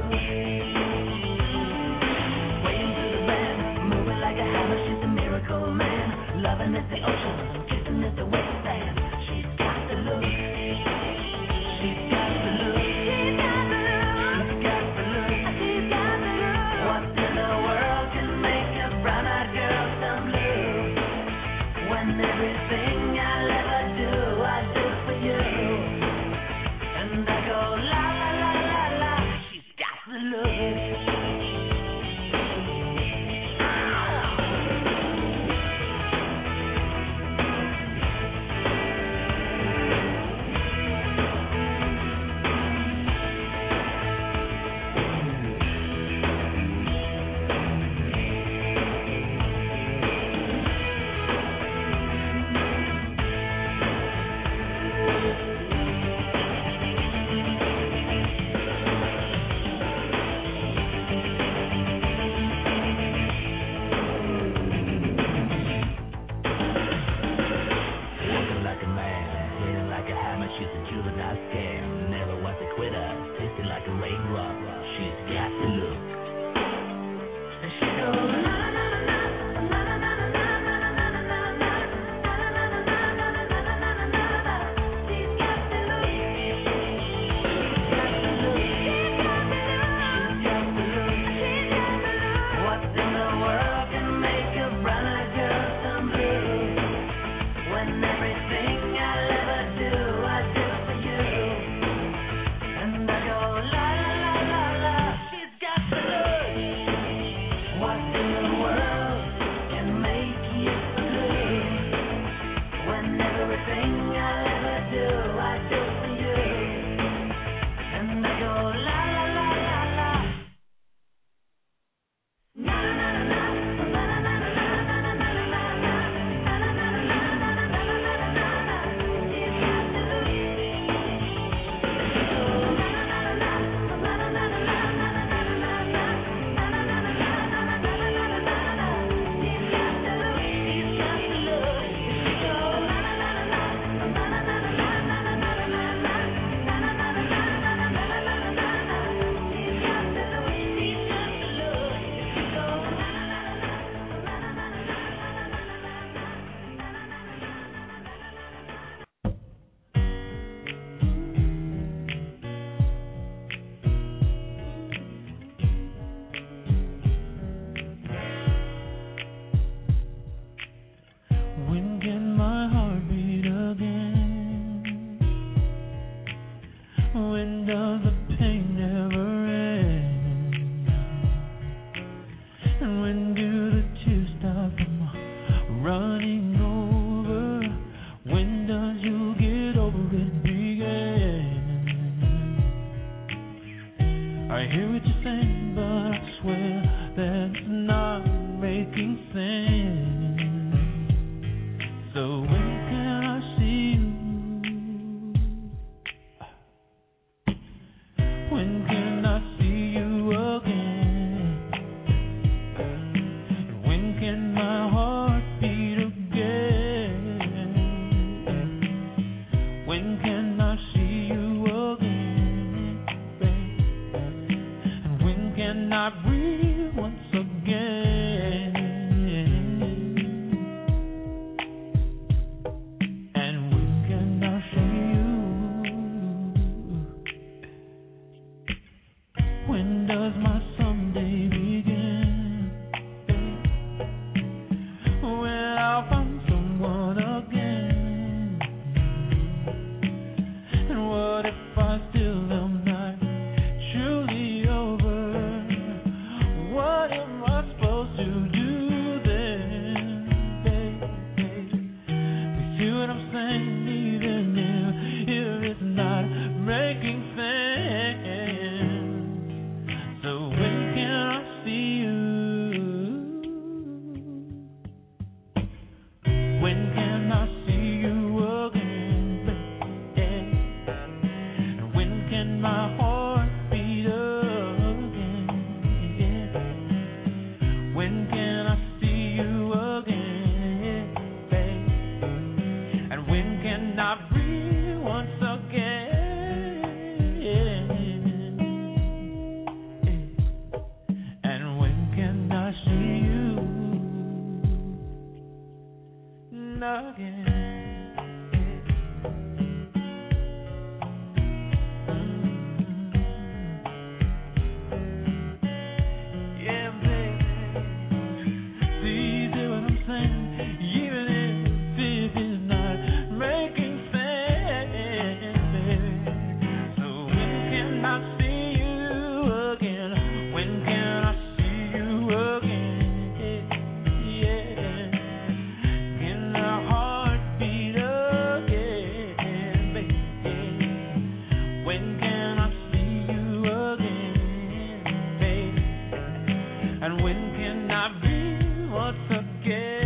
And when can I be once again?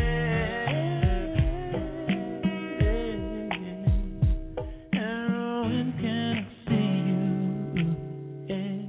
And when can I see you again?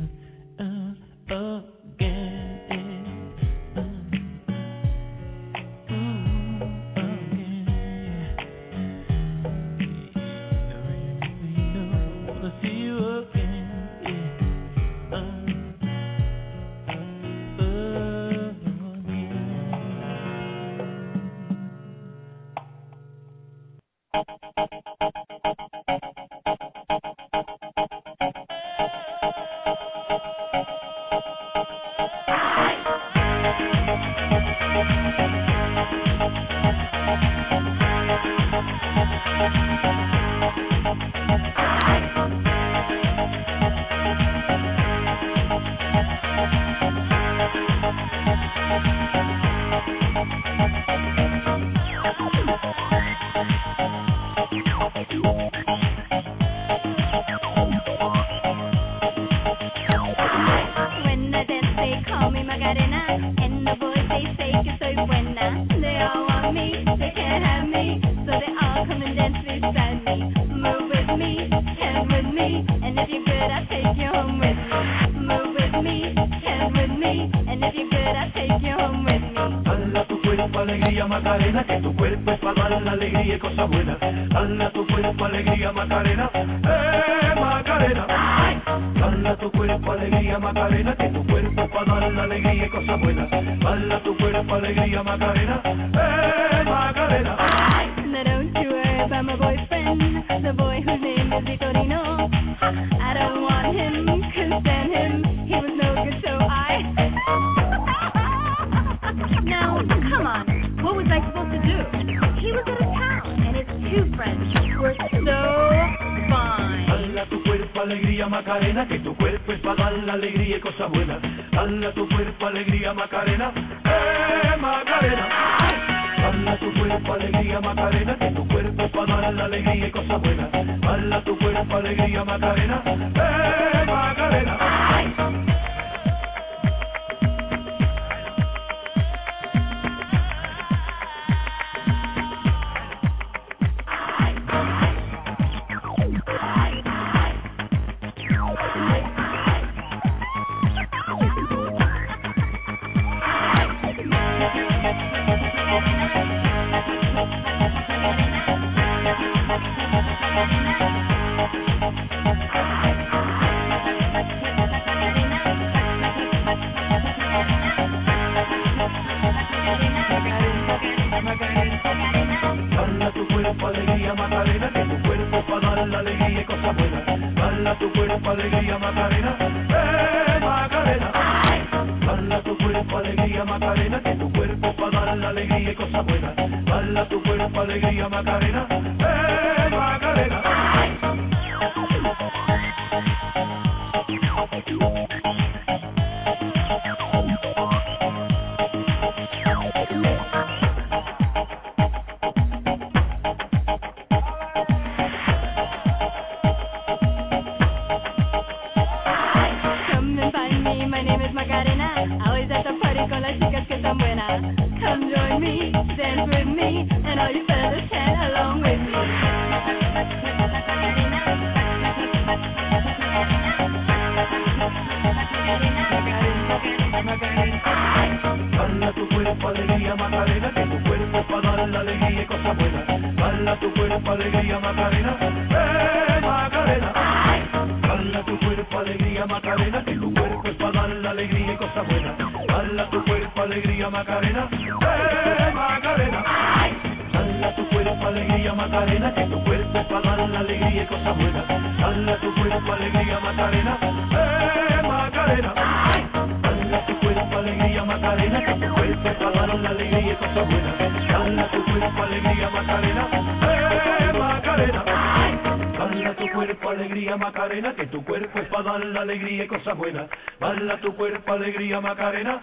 Macarena, que tu cuerpo es para dar la alegría y cosas buenas. Baila tu cuerpo, alegría, Macarena,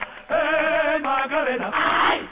Macarena. ¡Ay!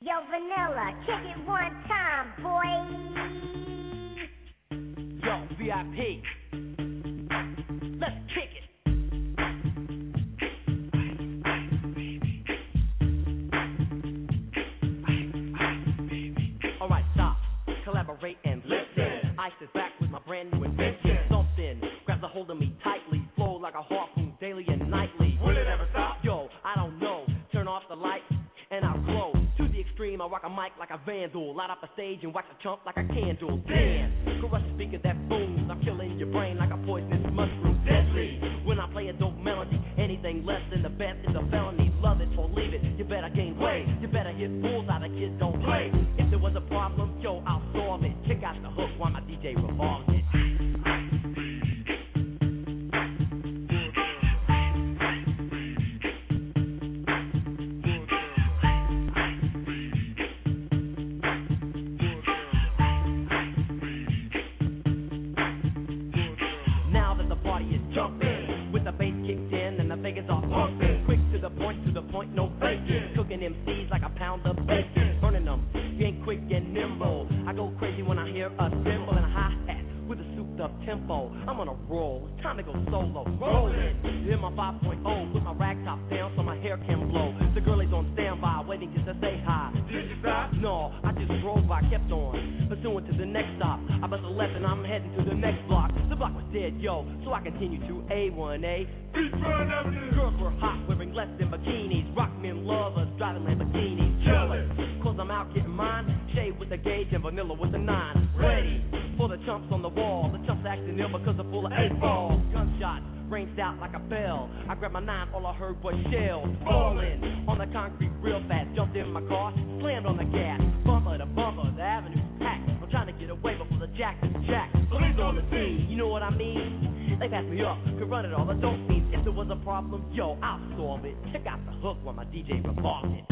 Yo, Vanilla, kick it one time, boy. Yo, VIP. Let's kick it. Alright, stop. Collaborate and listen. Ice is back with my brand new invention. Something grabs a hold of me tightly. Flow like a harpoon daily and nightly. Will it ever stop? Yo, I don't know. Turn off the lights and I'll glow. To the extreme, I rock a mic like a vandal. Light up a stage and wax a chump like a candle. Dance, crush a speaker that booms. I'm killing your brain like a poisonous mushroom. Deadly, when I play a dope melody. Anything less than the best is a felony. Love it or leave it, you better gain weight. You better hit bulls out of kids, don't play. If there was a problem, yo, I'll solve it. Check out the hook while my DJ revolves it. No faking, cooking MCs like a pound of bacon, burning them, being quick and nimble. I go crazy when I hear a cymbal and a hi-hat with a souped up tempo. I'm on a roll, it's time to go solo. Rolling, in my 5.0, put my rag top down so my hair can blow. The girl is on standby, waiting just to say hi. Did you stop? No, I just drove by, kept on, pursuing to the next stop. I bust a left and I'm heading to the next block. The block was dead, yo, so I continue to A1A. Beachfront Avenue. Girls were hot, wearing less than bikinis. Rock men lovers, driving Lamborghinis. Jealous, cause I'm out getting mine. Shade with the gauge and vanilla with the 9. Ready for the chumps on the wall. The chumps acting ill because they're full of 8 balls. Gunshots ranged out like a bell. I grabbed my 9, all I heard was shells falling on the concrete real fast. Jumped in my car, slammed on the gas. Bumper to bumper, the avenue's packed. I'm trying to get away before the jack is jacked. Police on the scene, you know what I mean? They pass me up, could run it all, I don't mean. If there was a problem, yo, I'll solve it. Check out the hook while my DJ revolves it.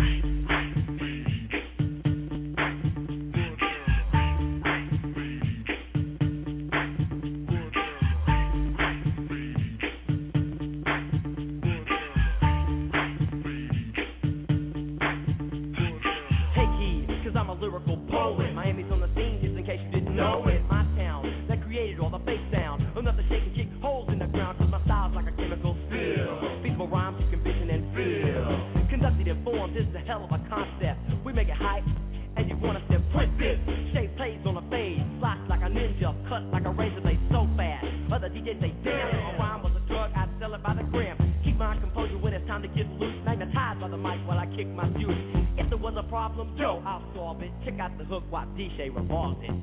Lyrical poet, Miami's on the scene, just in case you didn't know it. My town that created all the fake sound, enough to shake and kick holes in the ground. Cause my style's like a chemical spill. Feasible rhymes you can vision and feel. Conducted in form, this is a hell of a concept. We make it hype, and you wanna step with this. Shape plays on a fade, slice like a ninja, cut like a razor blade so fast. Other DJs say, damn, if a rhyme was a drug, I'd sell it by the gram. Keep my composure when it's time to get loose. Magnetized by the mic while I kick my juice. If there was a problem, yo, I'll solve it. Check out the hook while DJ revolves it.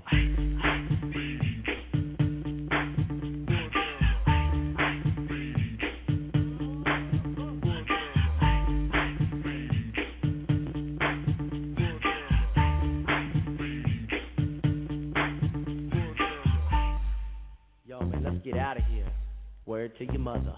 Yo, man, let's get out of here. Word to your mother.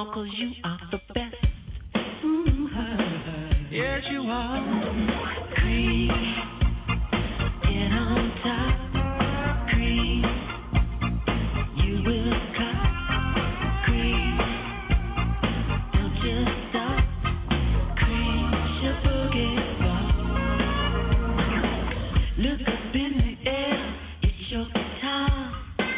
all 'cause you are the best. Yes, you are. Cream, get on top. Cream, you will cop. Cream, don't just stop. Cream, your boogie ball. Look up in the air, it's your time.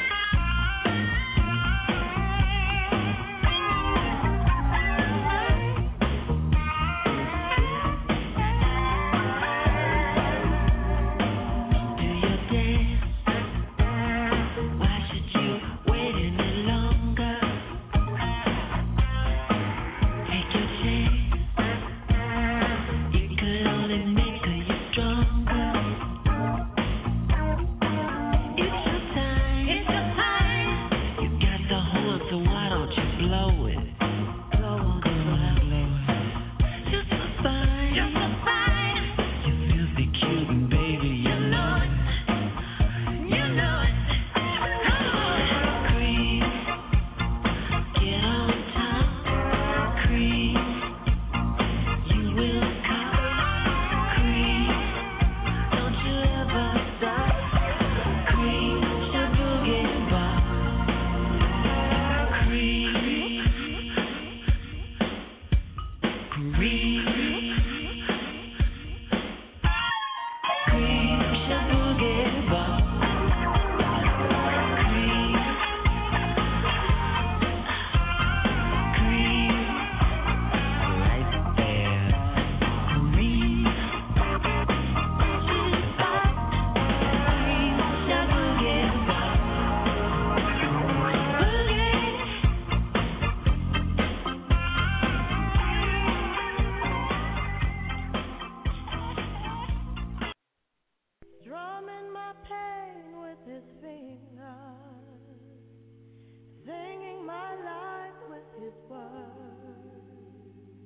Drumming my pain with his fingers, singing my life with his words,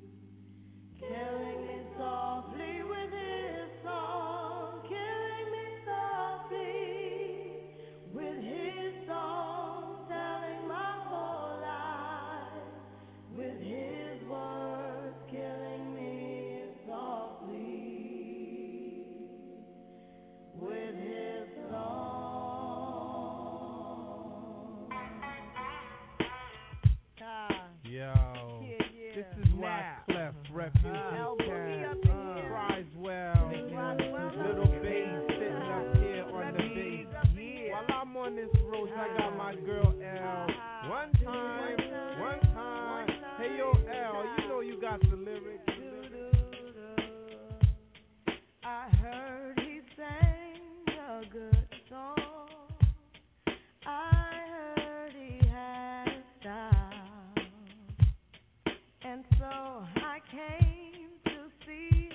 killing me softly with his song, killing me softly with his song, telling my whole life with his words, killing me softly with his song. Yo, this is Wyclef, Refuge Criswell, Little Bass sitting up here on the bass. While I'm on this road, I got my girl L. One time. Hey yo L, you know you got the lyrics. I heard he sang a good song. I heard he had a style. And so I came to see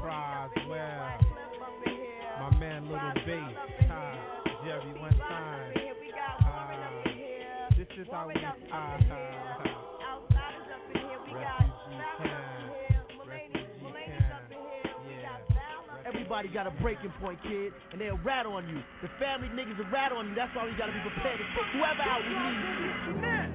Roswell, my man Little Bass, Jerry one time. This is how we refugee camp. Everybody got a breaking point, kid, and they'll rat on you. The family niggas will rat on you. That's why we gotta be prepared to take whoever out we need.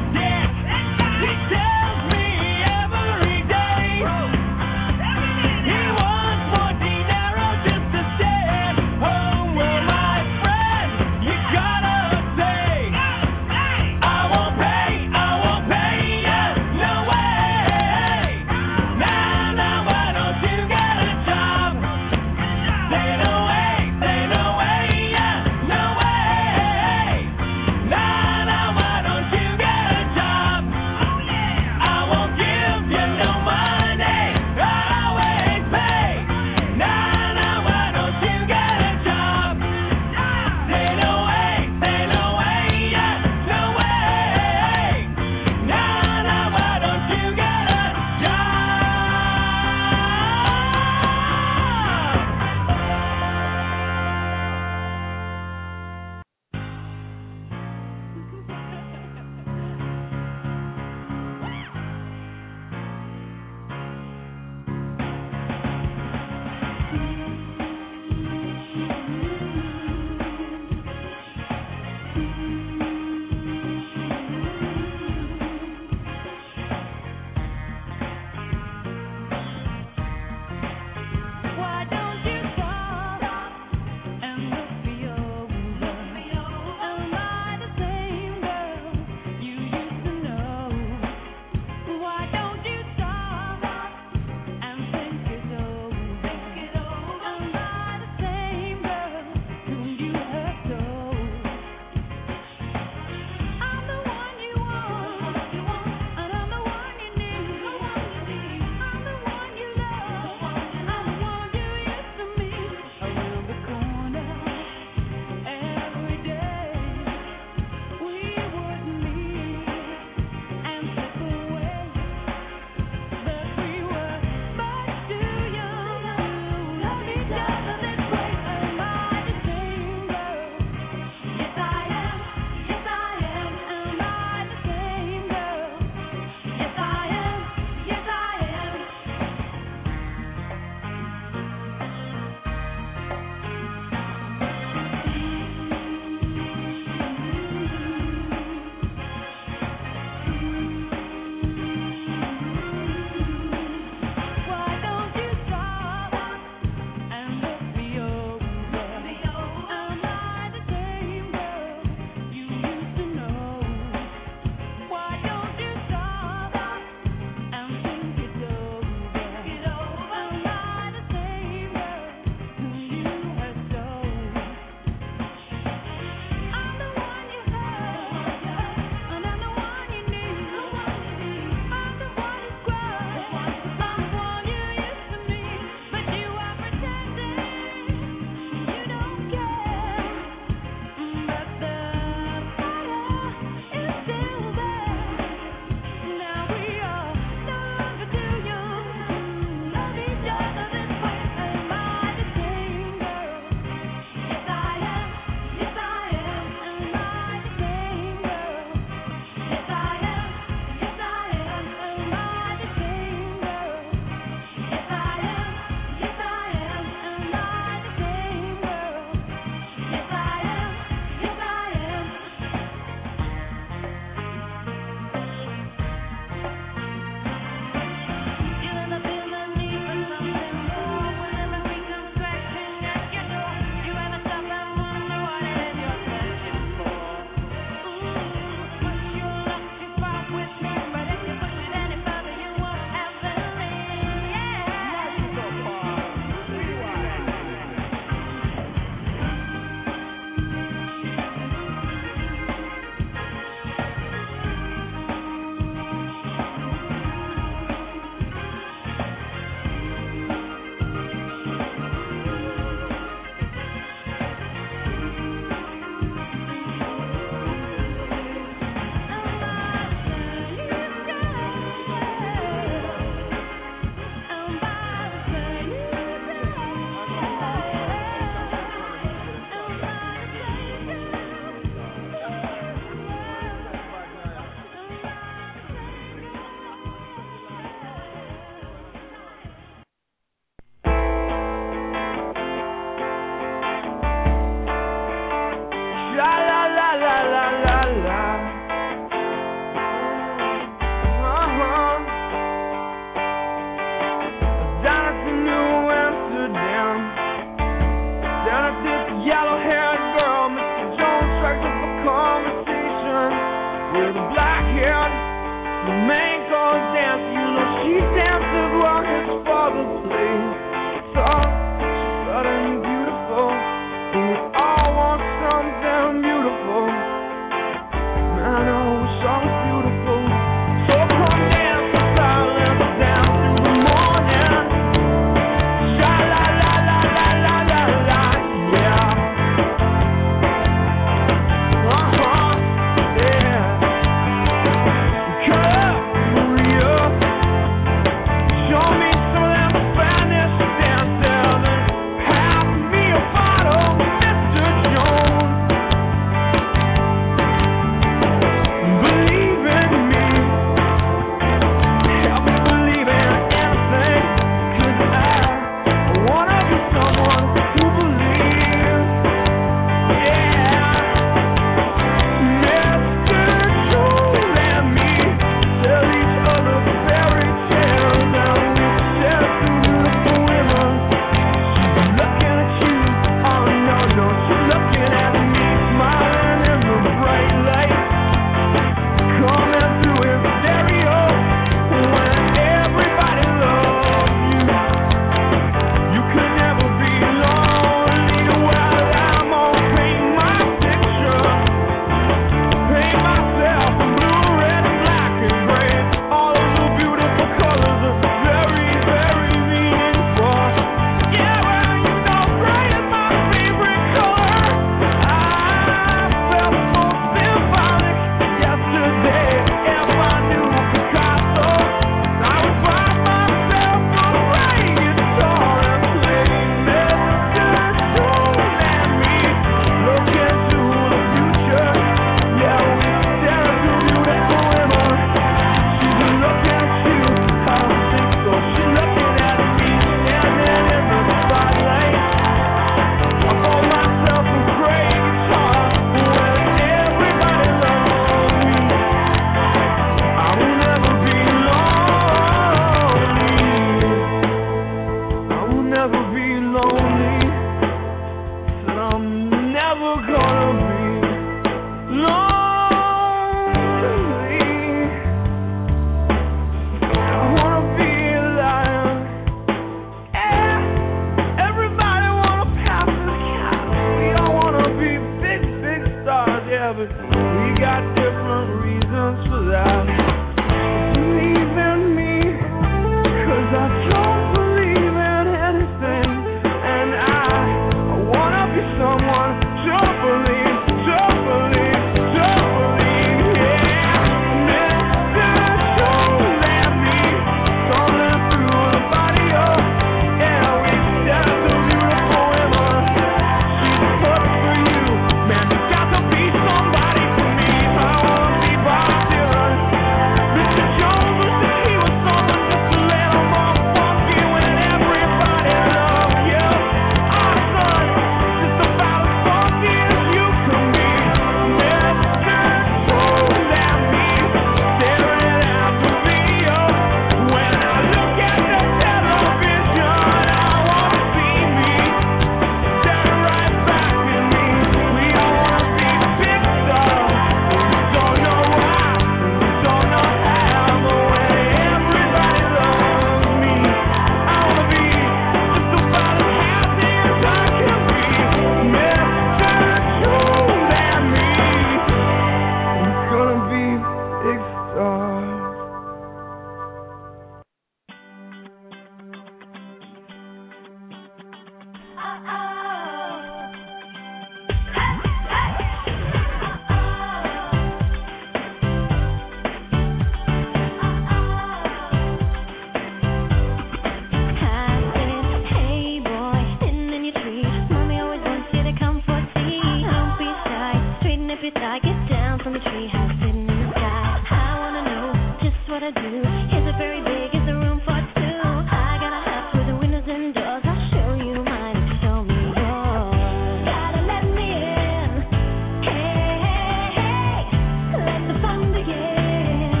what I do. Is it very big? Is there room for two? I got a house with the windows and doors. I'll show you mine if you show me yours. Gotta let me in. Hey, hey, hey, let the fun begin.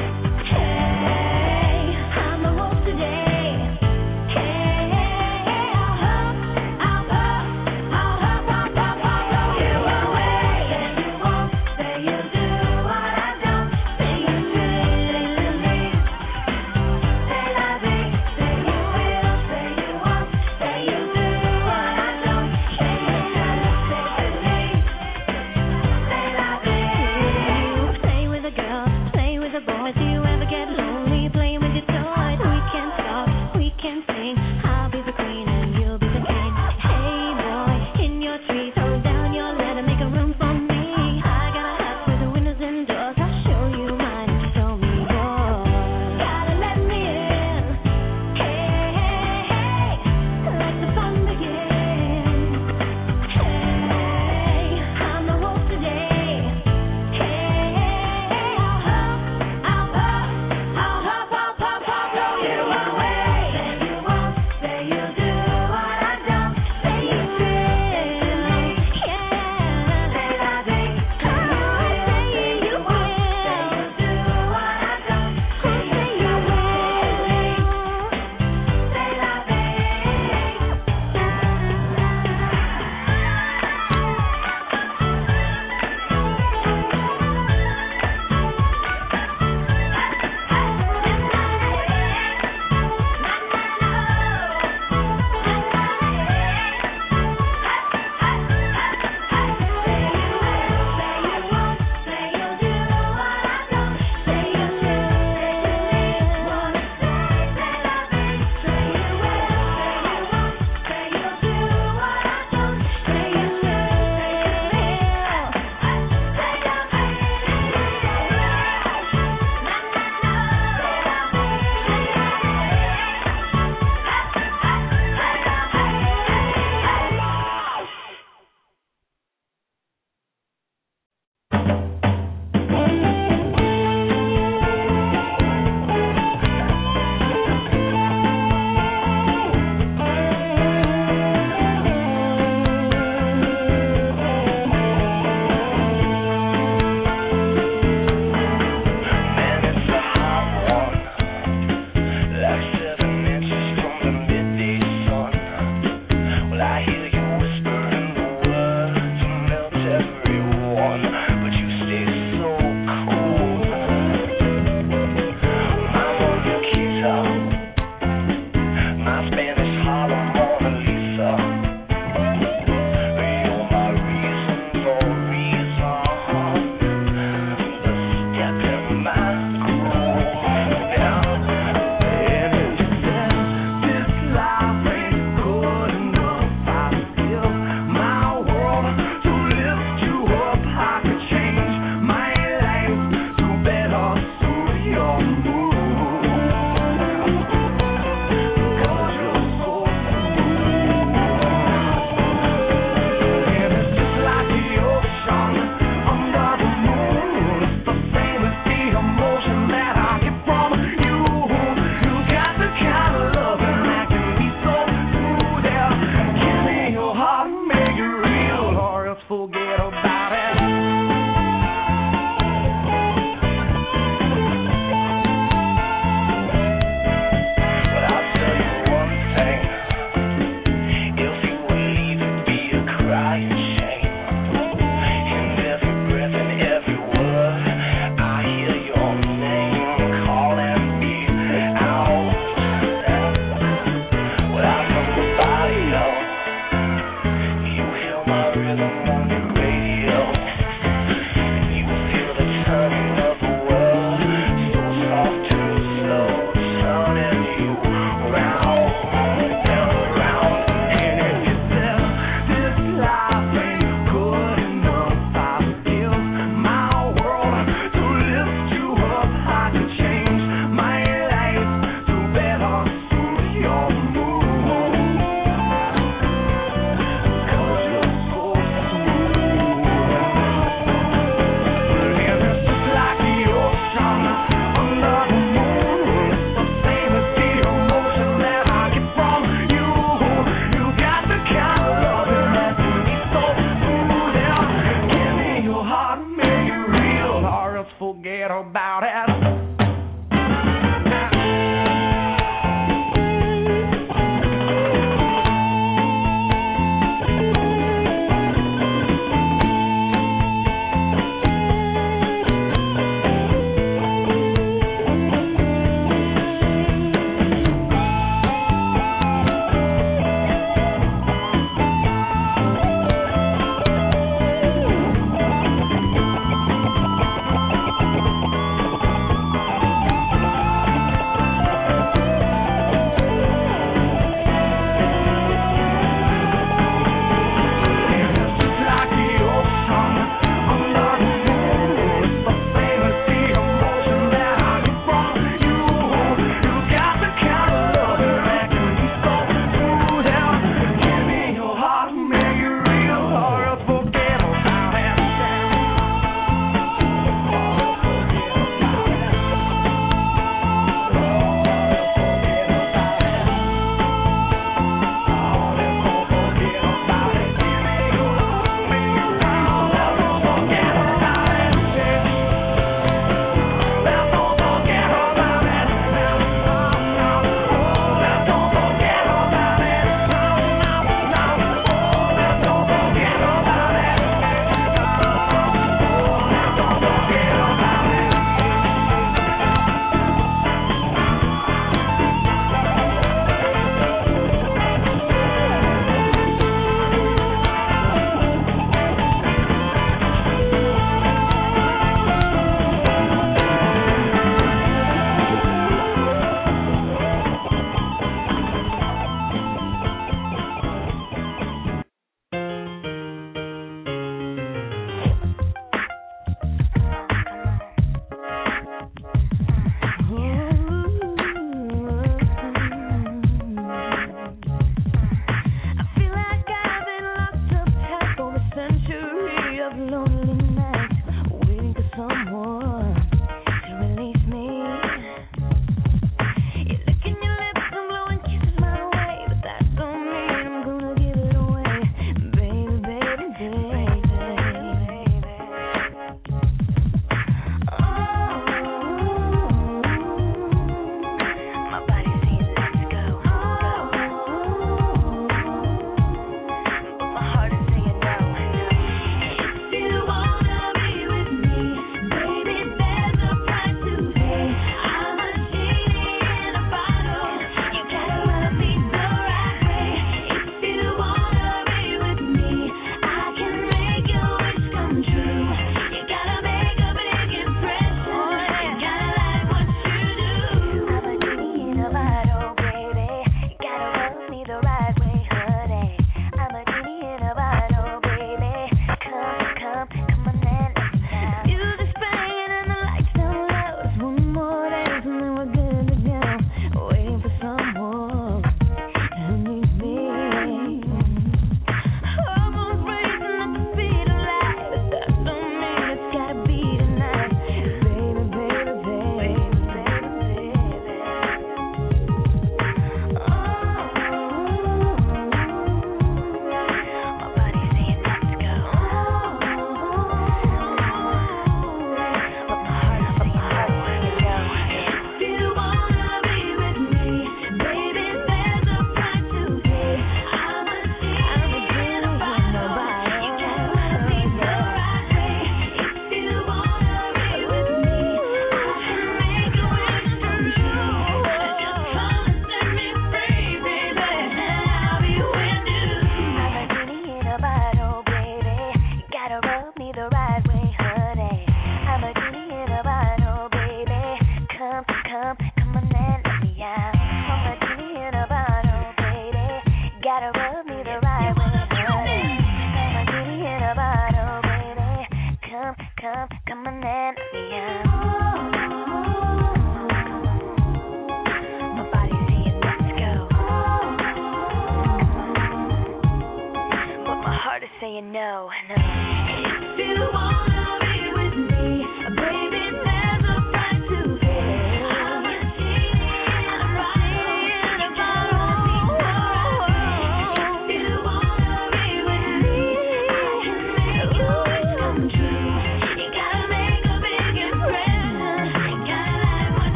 Hey, I'm the host today. Hey, hey, hey, I'll hop, roll you away. Say you won't, say you do what I don't, say you should, say to me. Say la vie, say you will, say you won't, say you do what I don't, say you should, say to me. Say la vie. Play with a girl, play with a boy. Do you ever get lonely playing with your toys? We can talk, we can sing. I'll be the queen and you'll be the king. Hey boy, in your tree, throw down your ladder, make a room for me. I got a house with the windows and doors. I'll show you mine if you show me yours. Gotta let me in. Hey, hey, hey, let the fun begin. Hey, I'm the host today. Hey, hey, hey, I'll hop, roll you away. Say you won't, say you do what I don't, say you should, yeah. Say la vie, say you will, say you do what I don't, say you will, say la Man, it's a hot one, like 7 inches from the midday sun. Well, I hear you whispering the words to melt everyone, but you stay so cool. My Monaquita, my Spanish Harlem Mona Lisa. You're my reason for reason. The step in my groove, and it says this life ain't good enough. I feel my world to lift you up. I could change my life to better suit your mood.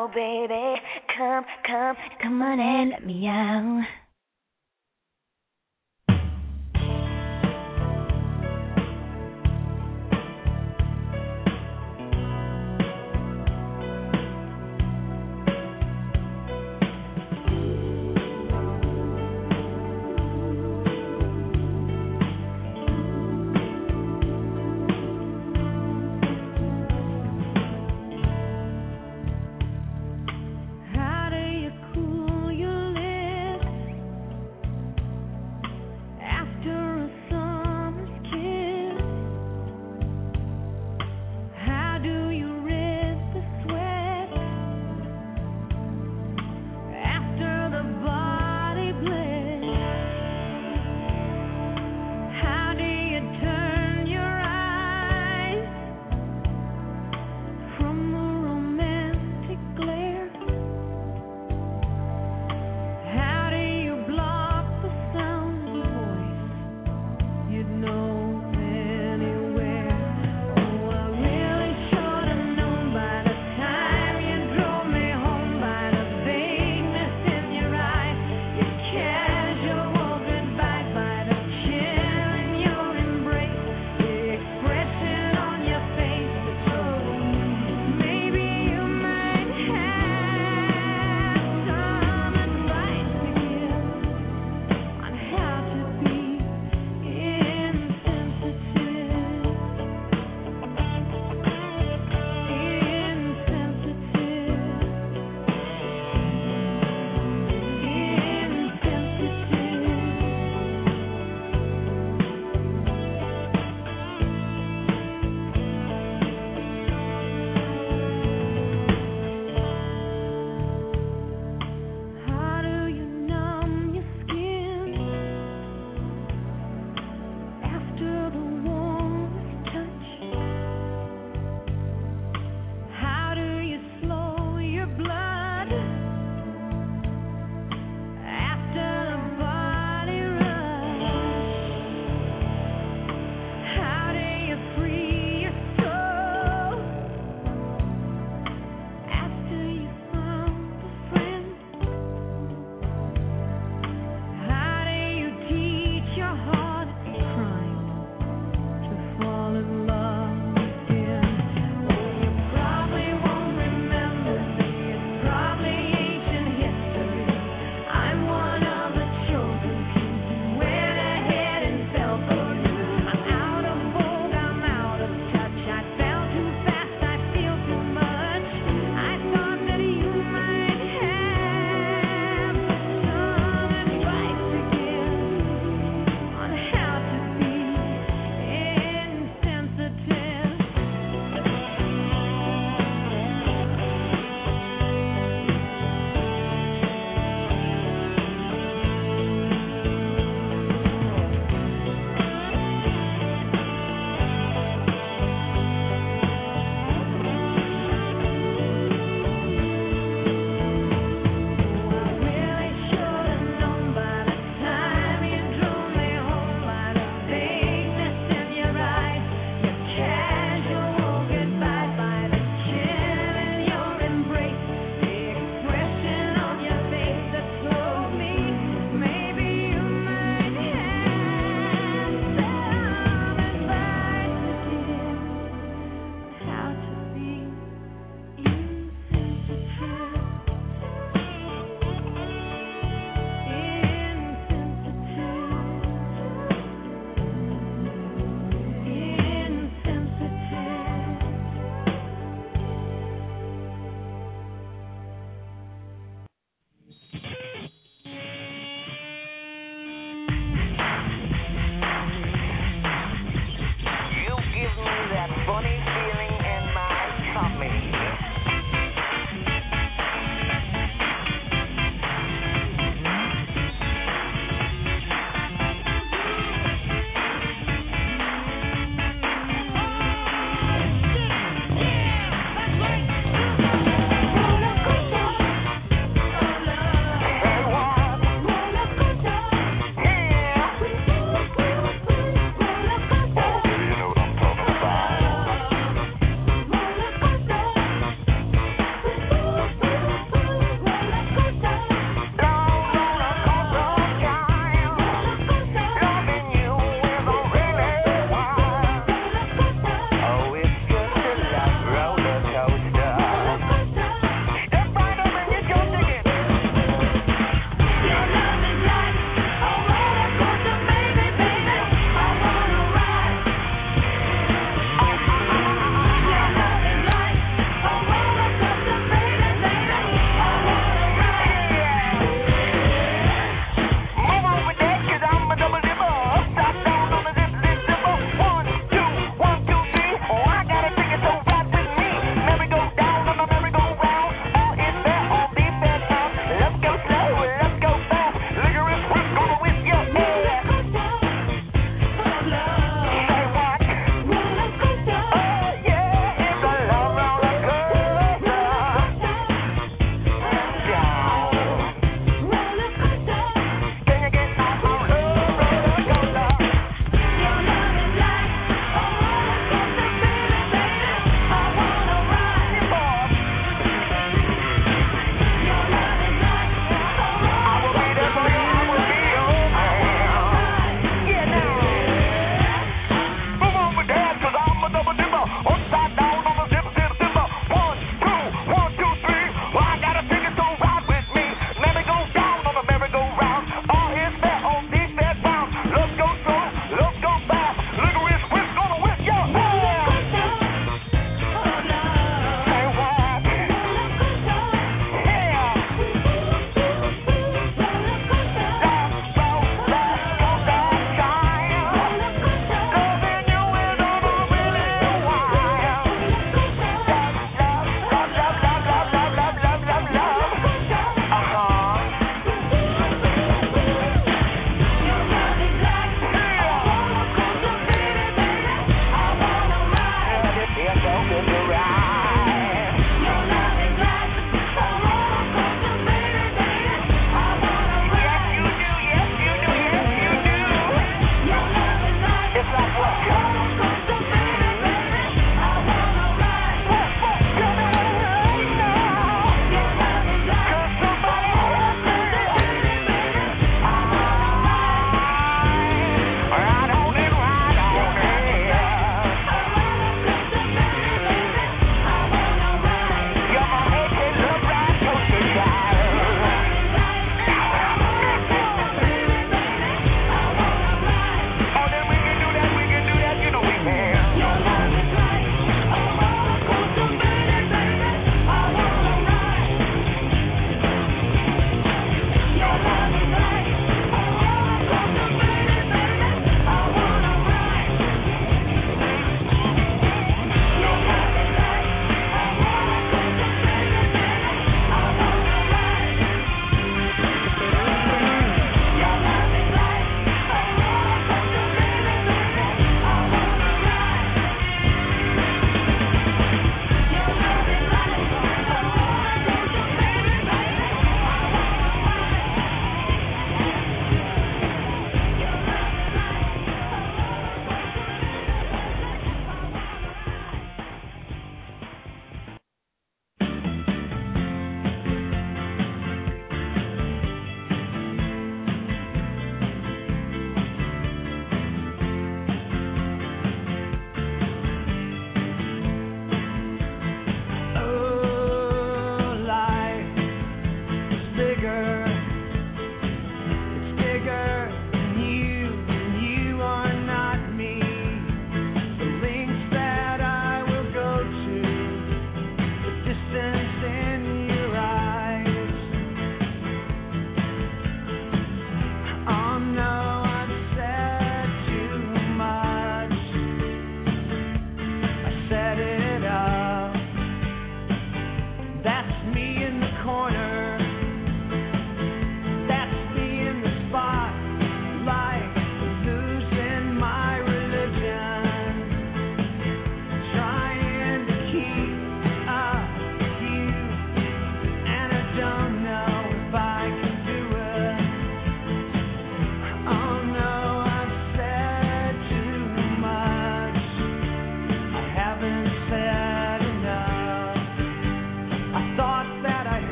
Oh, baby, come on and let me out. How do you cool your lips?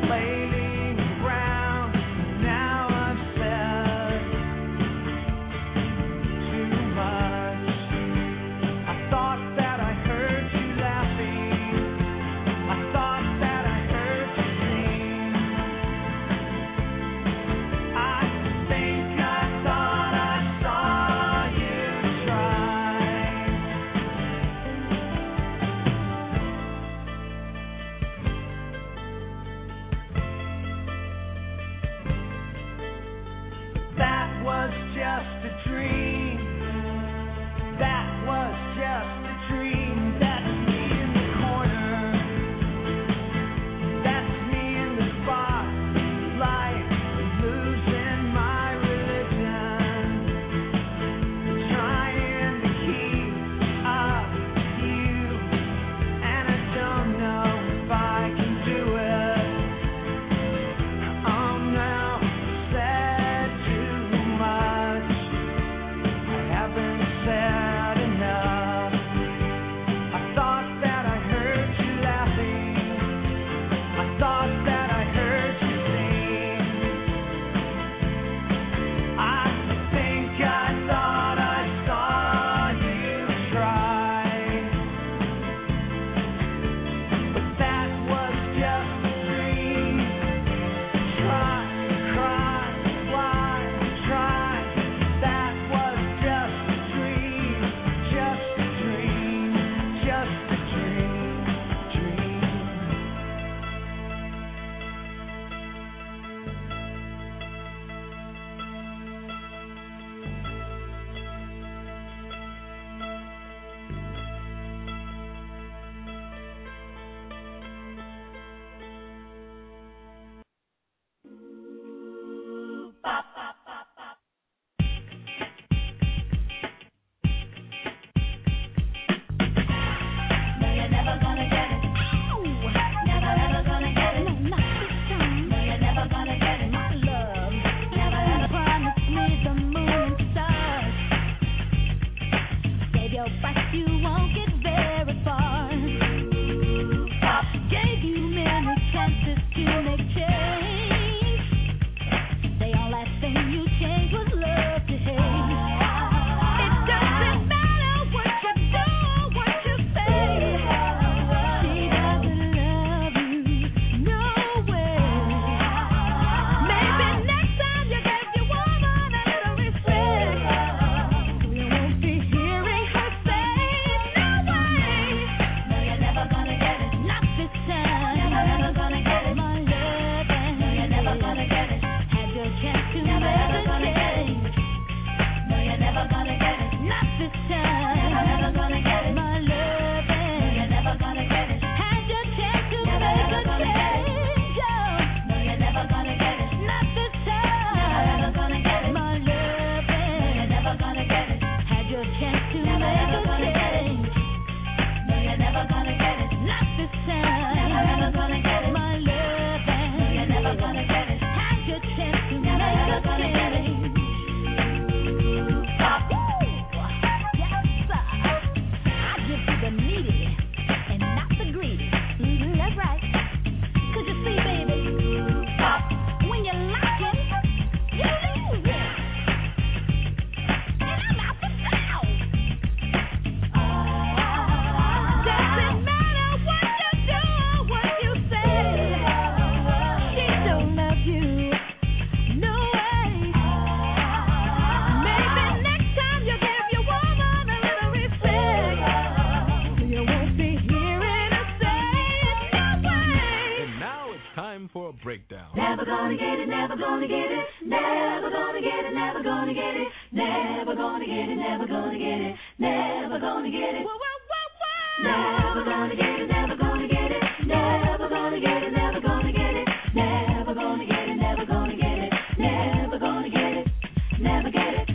flailing around. Now I've said too much. I thought that I heard you laughing. I thought that I heard you sing. I think I thought I saw you try. That was just a dream. That was just a dream. That's me in the corner. That's me in the spotlight, losing my religion, trying to keep up with you, and I don't know if I can do it. I'm now said too much. I haven't said enough. I thought that I heard you laughing. I thought that I heard you sing. I think I thought I saw you try. But that was just a dream. Try, cry, fly, try. That was just a dream. Just a dream. Just a dream. Dream. No, you're never gonna get it. Never ever gonna get it. No, you're never gonna get it. My love. Never ever promise me the moon and stars. Save your breath, you won't get very far. Gave you many chances to make change. The only last thing you changed was love to hate. It doesn't matter what you do or what you say. She doesn't love you, no way. Maybe next time you give your woman a little respect, you won't be hearing her say, no way. No, you're never gonna get it. Not this time. Never ever gonna get it. My love. No, you're never gonna get it. Had your chance to never ever gonna get it. No, you're never gonna get it. Not this time. Never ever gonna get it. My love. No, you're never gonna get it. Had your chance to never ever gonna get it. No, you're never gonna get it. Not this time. Never ever gonna get it. My love. No, you're never gonna get it. Had your chance to never ever gonna get it. No, you're never gonna get it. Not this time. Never ever gonna get it. My love. No, you're never gonna get it. Had your chance to never ever gonna get it. Yes, sir. I give to the needy and not the greedy. That's right. 'Cause you see, baby, when you're lacking, you lose it. And I'm out the town. Doesn't matter what you do or what you say. She don't love you, no way. Maybe next time you give your woman a little respect, you won't be hearing her say, no way. And now it's time for a breakdown. Never gonna get it, never gonna get it, never gonna get it, never gonna get it, never gonna get it, never gonna get it, never gonna get it. Never gonna get it, never gonna get it, never gonna get it, never gonna get it, never gonna get it, never gonna get it, never gonna get it, never get it.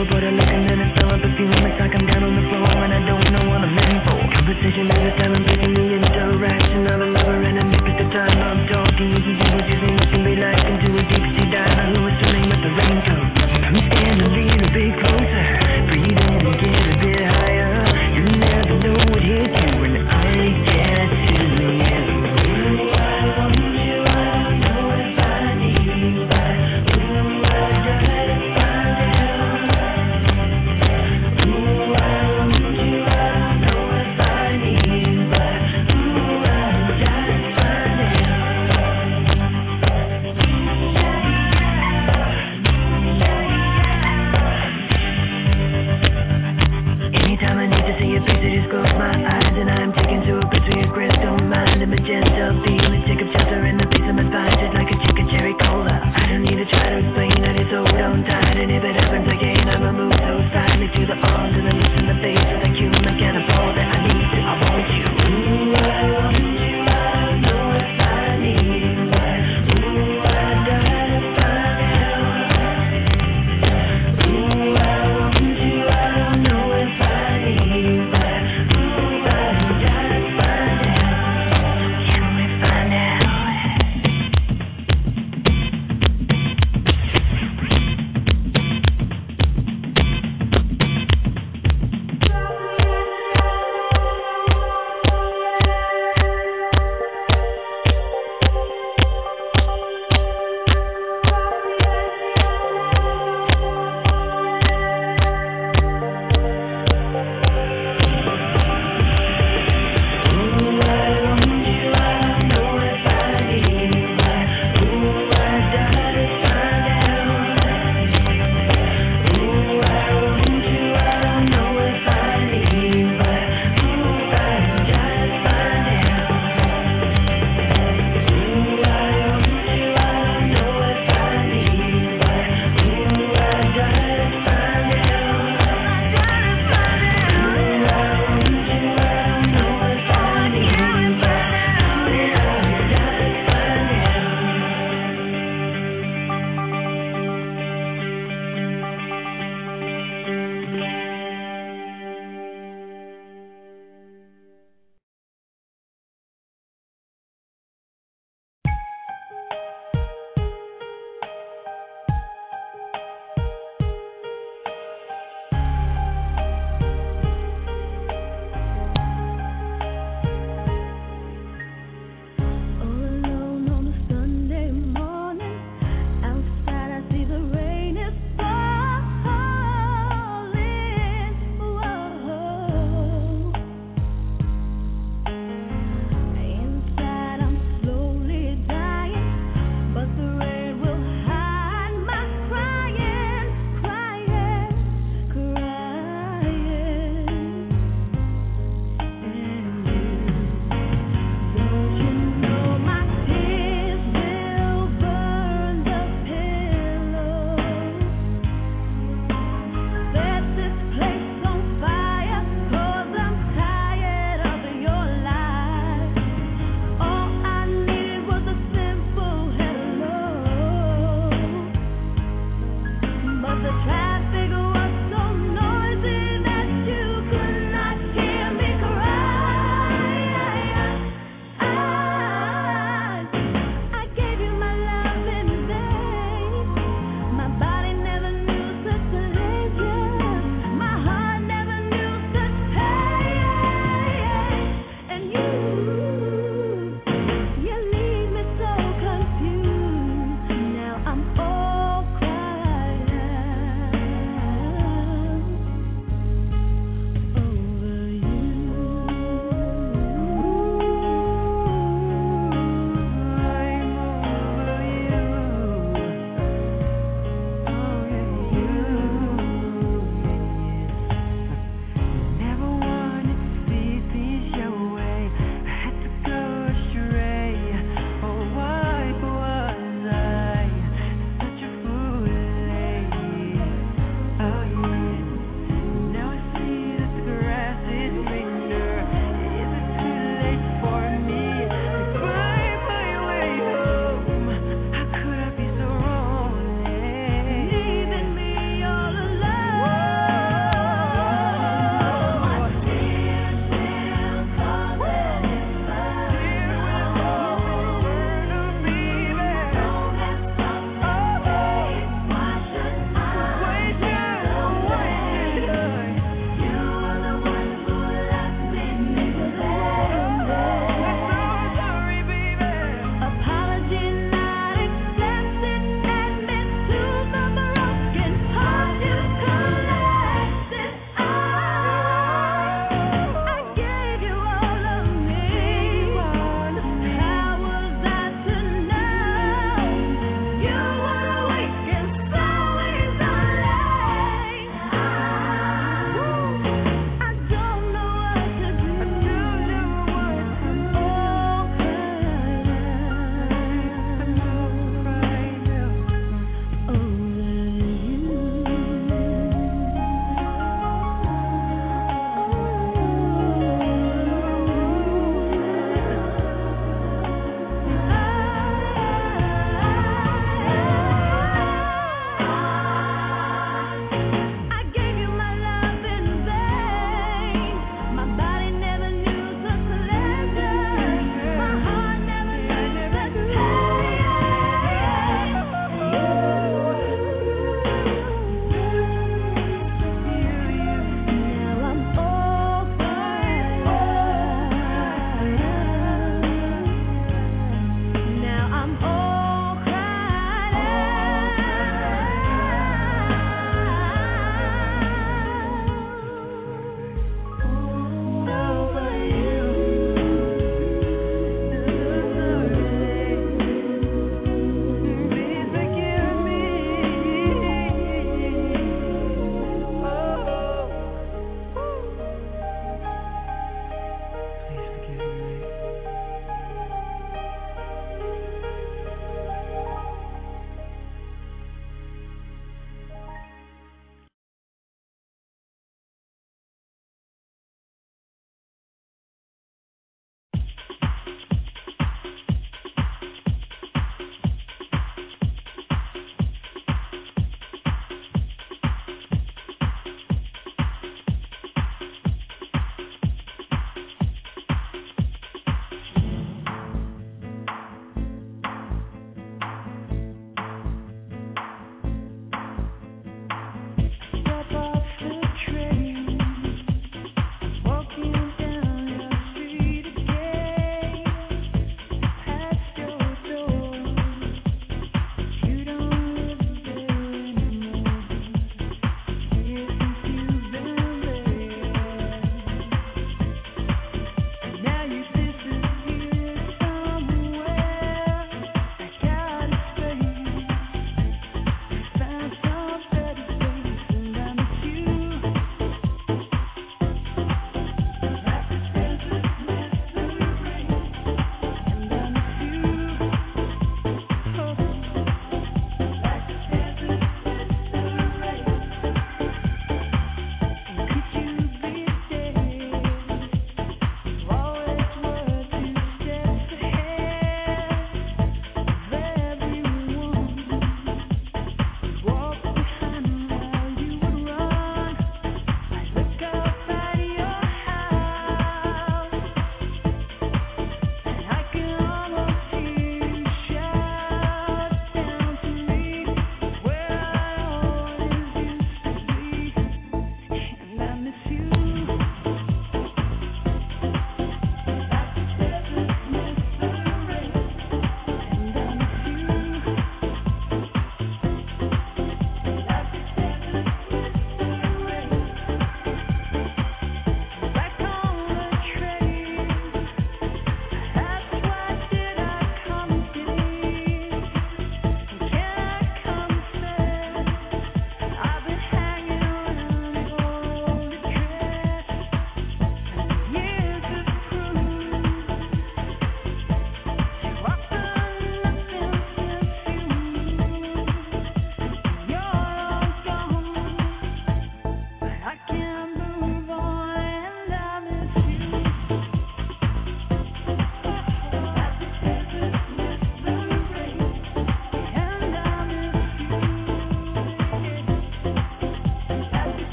people, but I let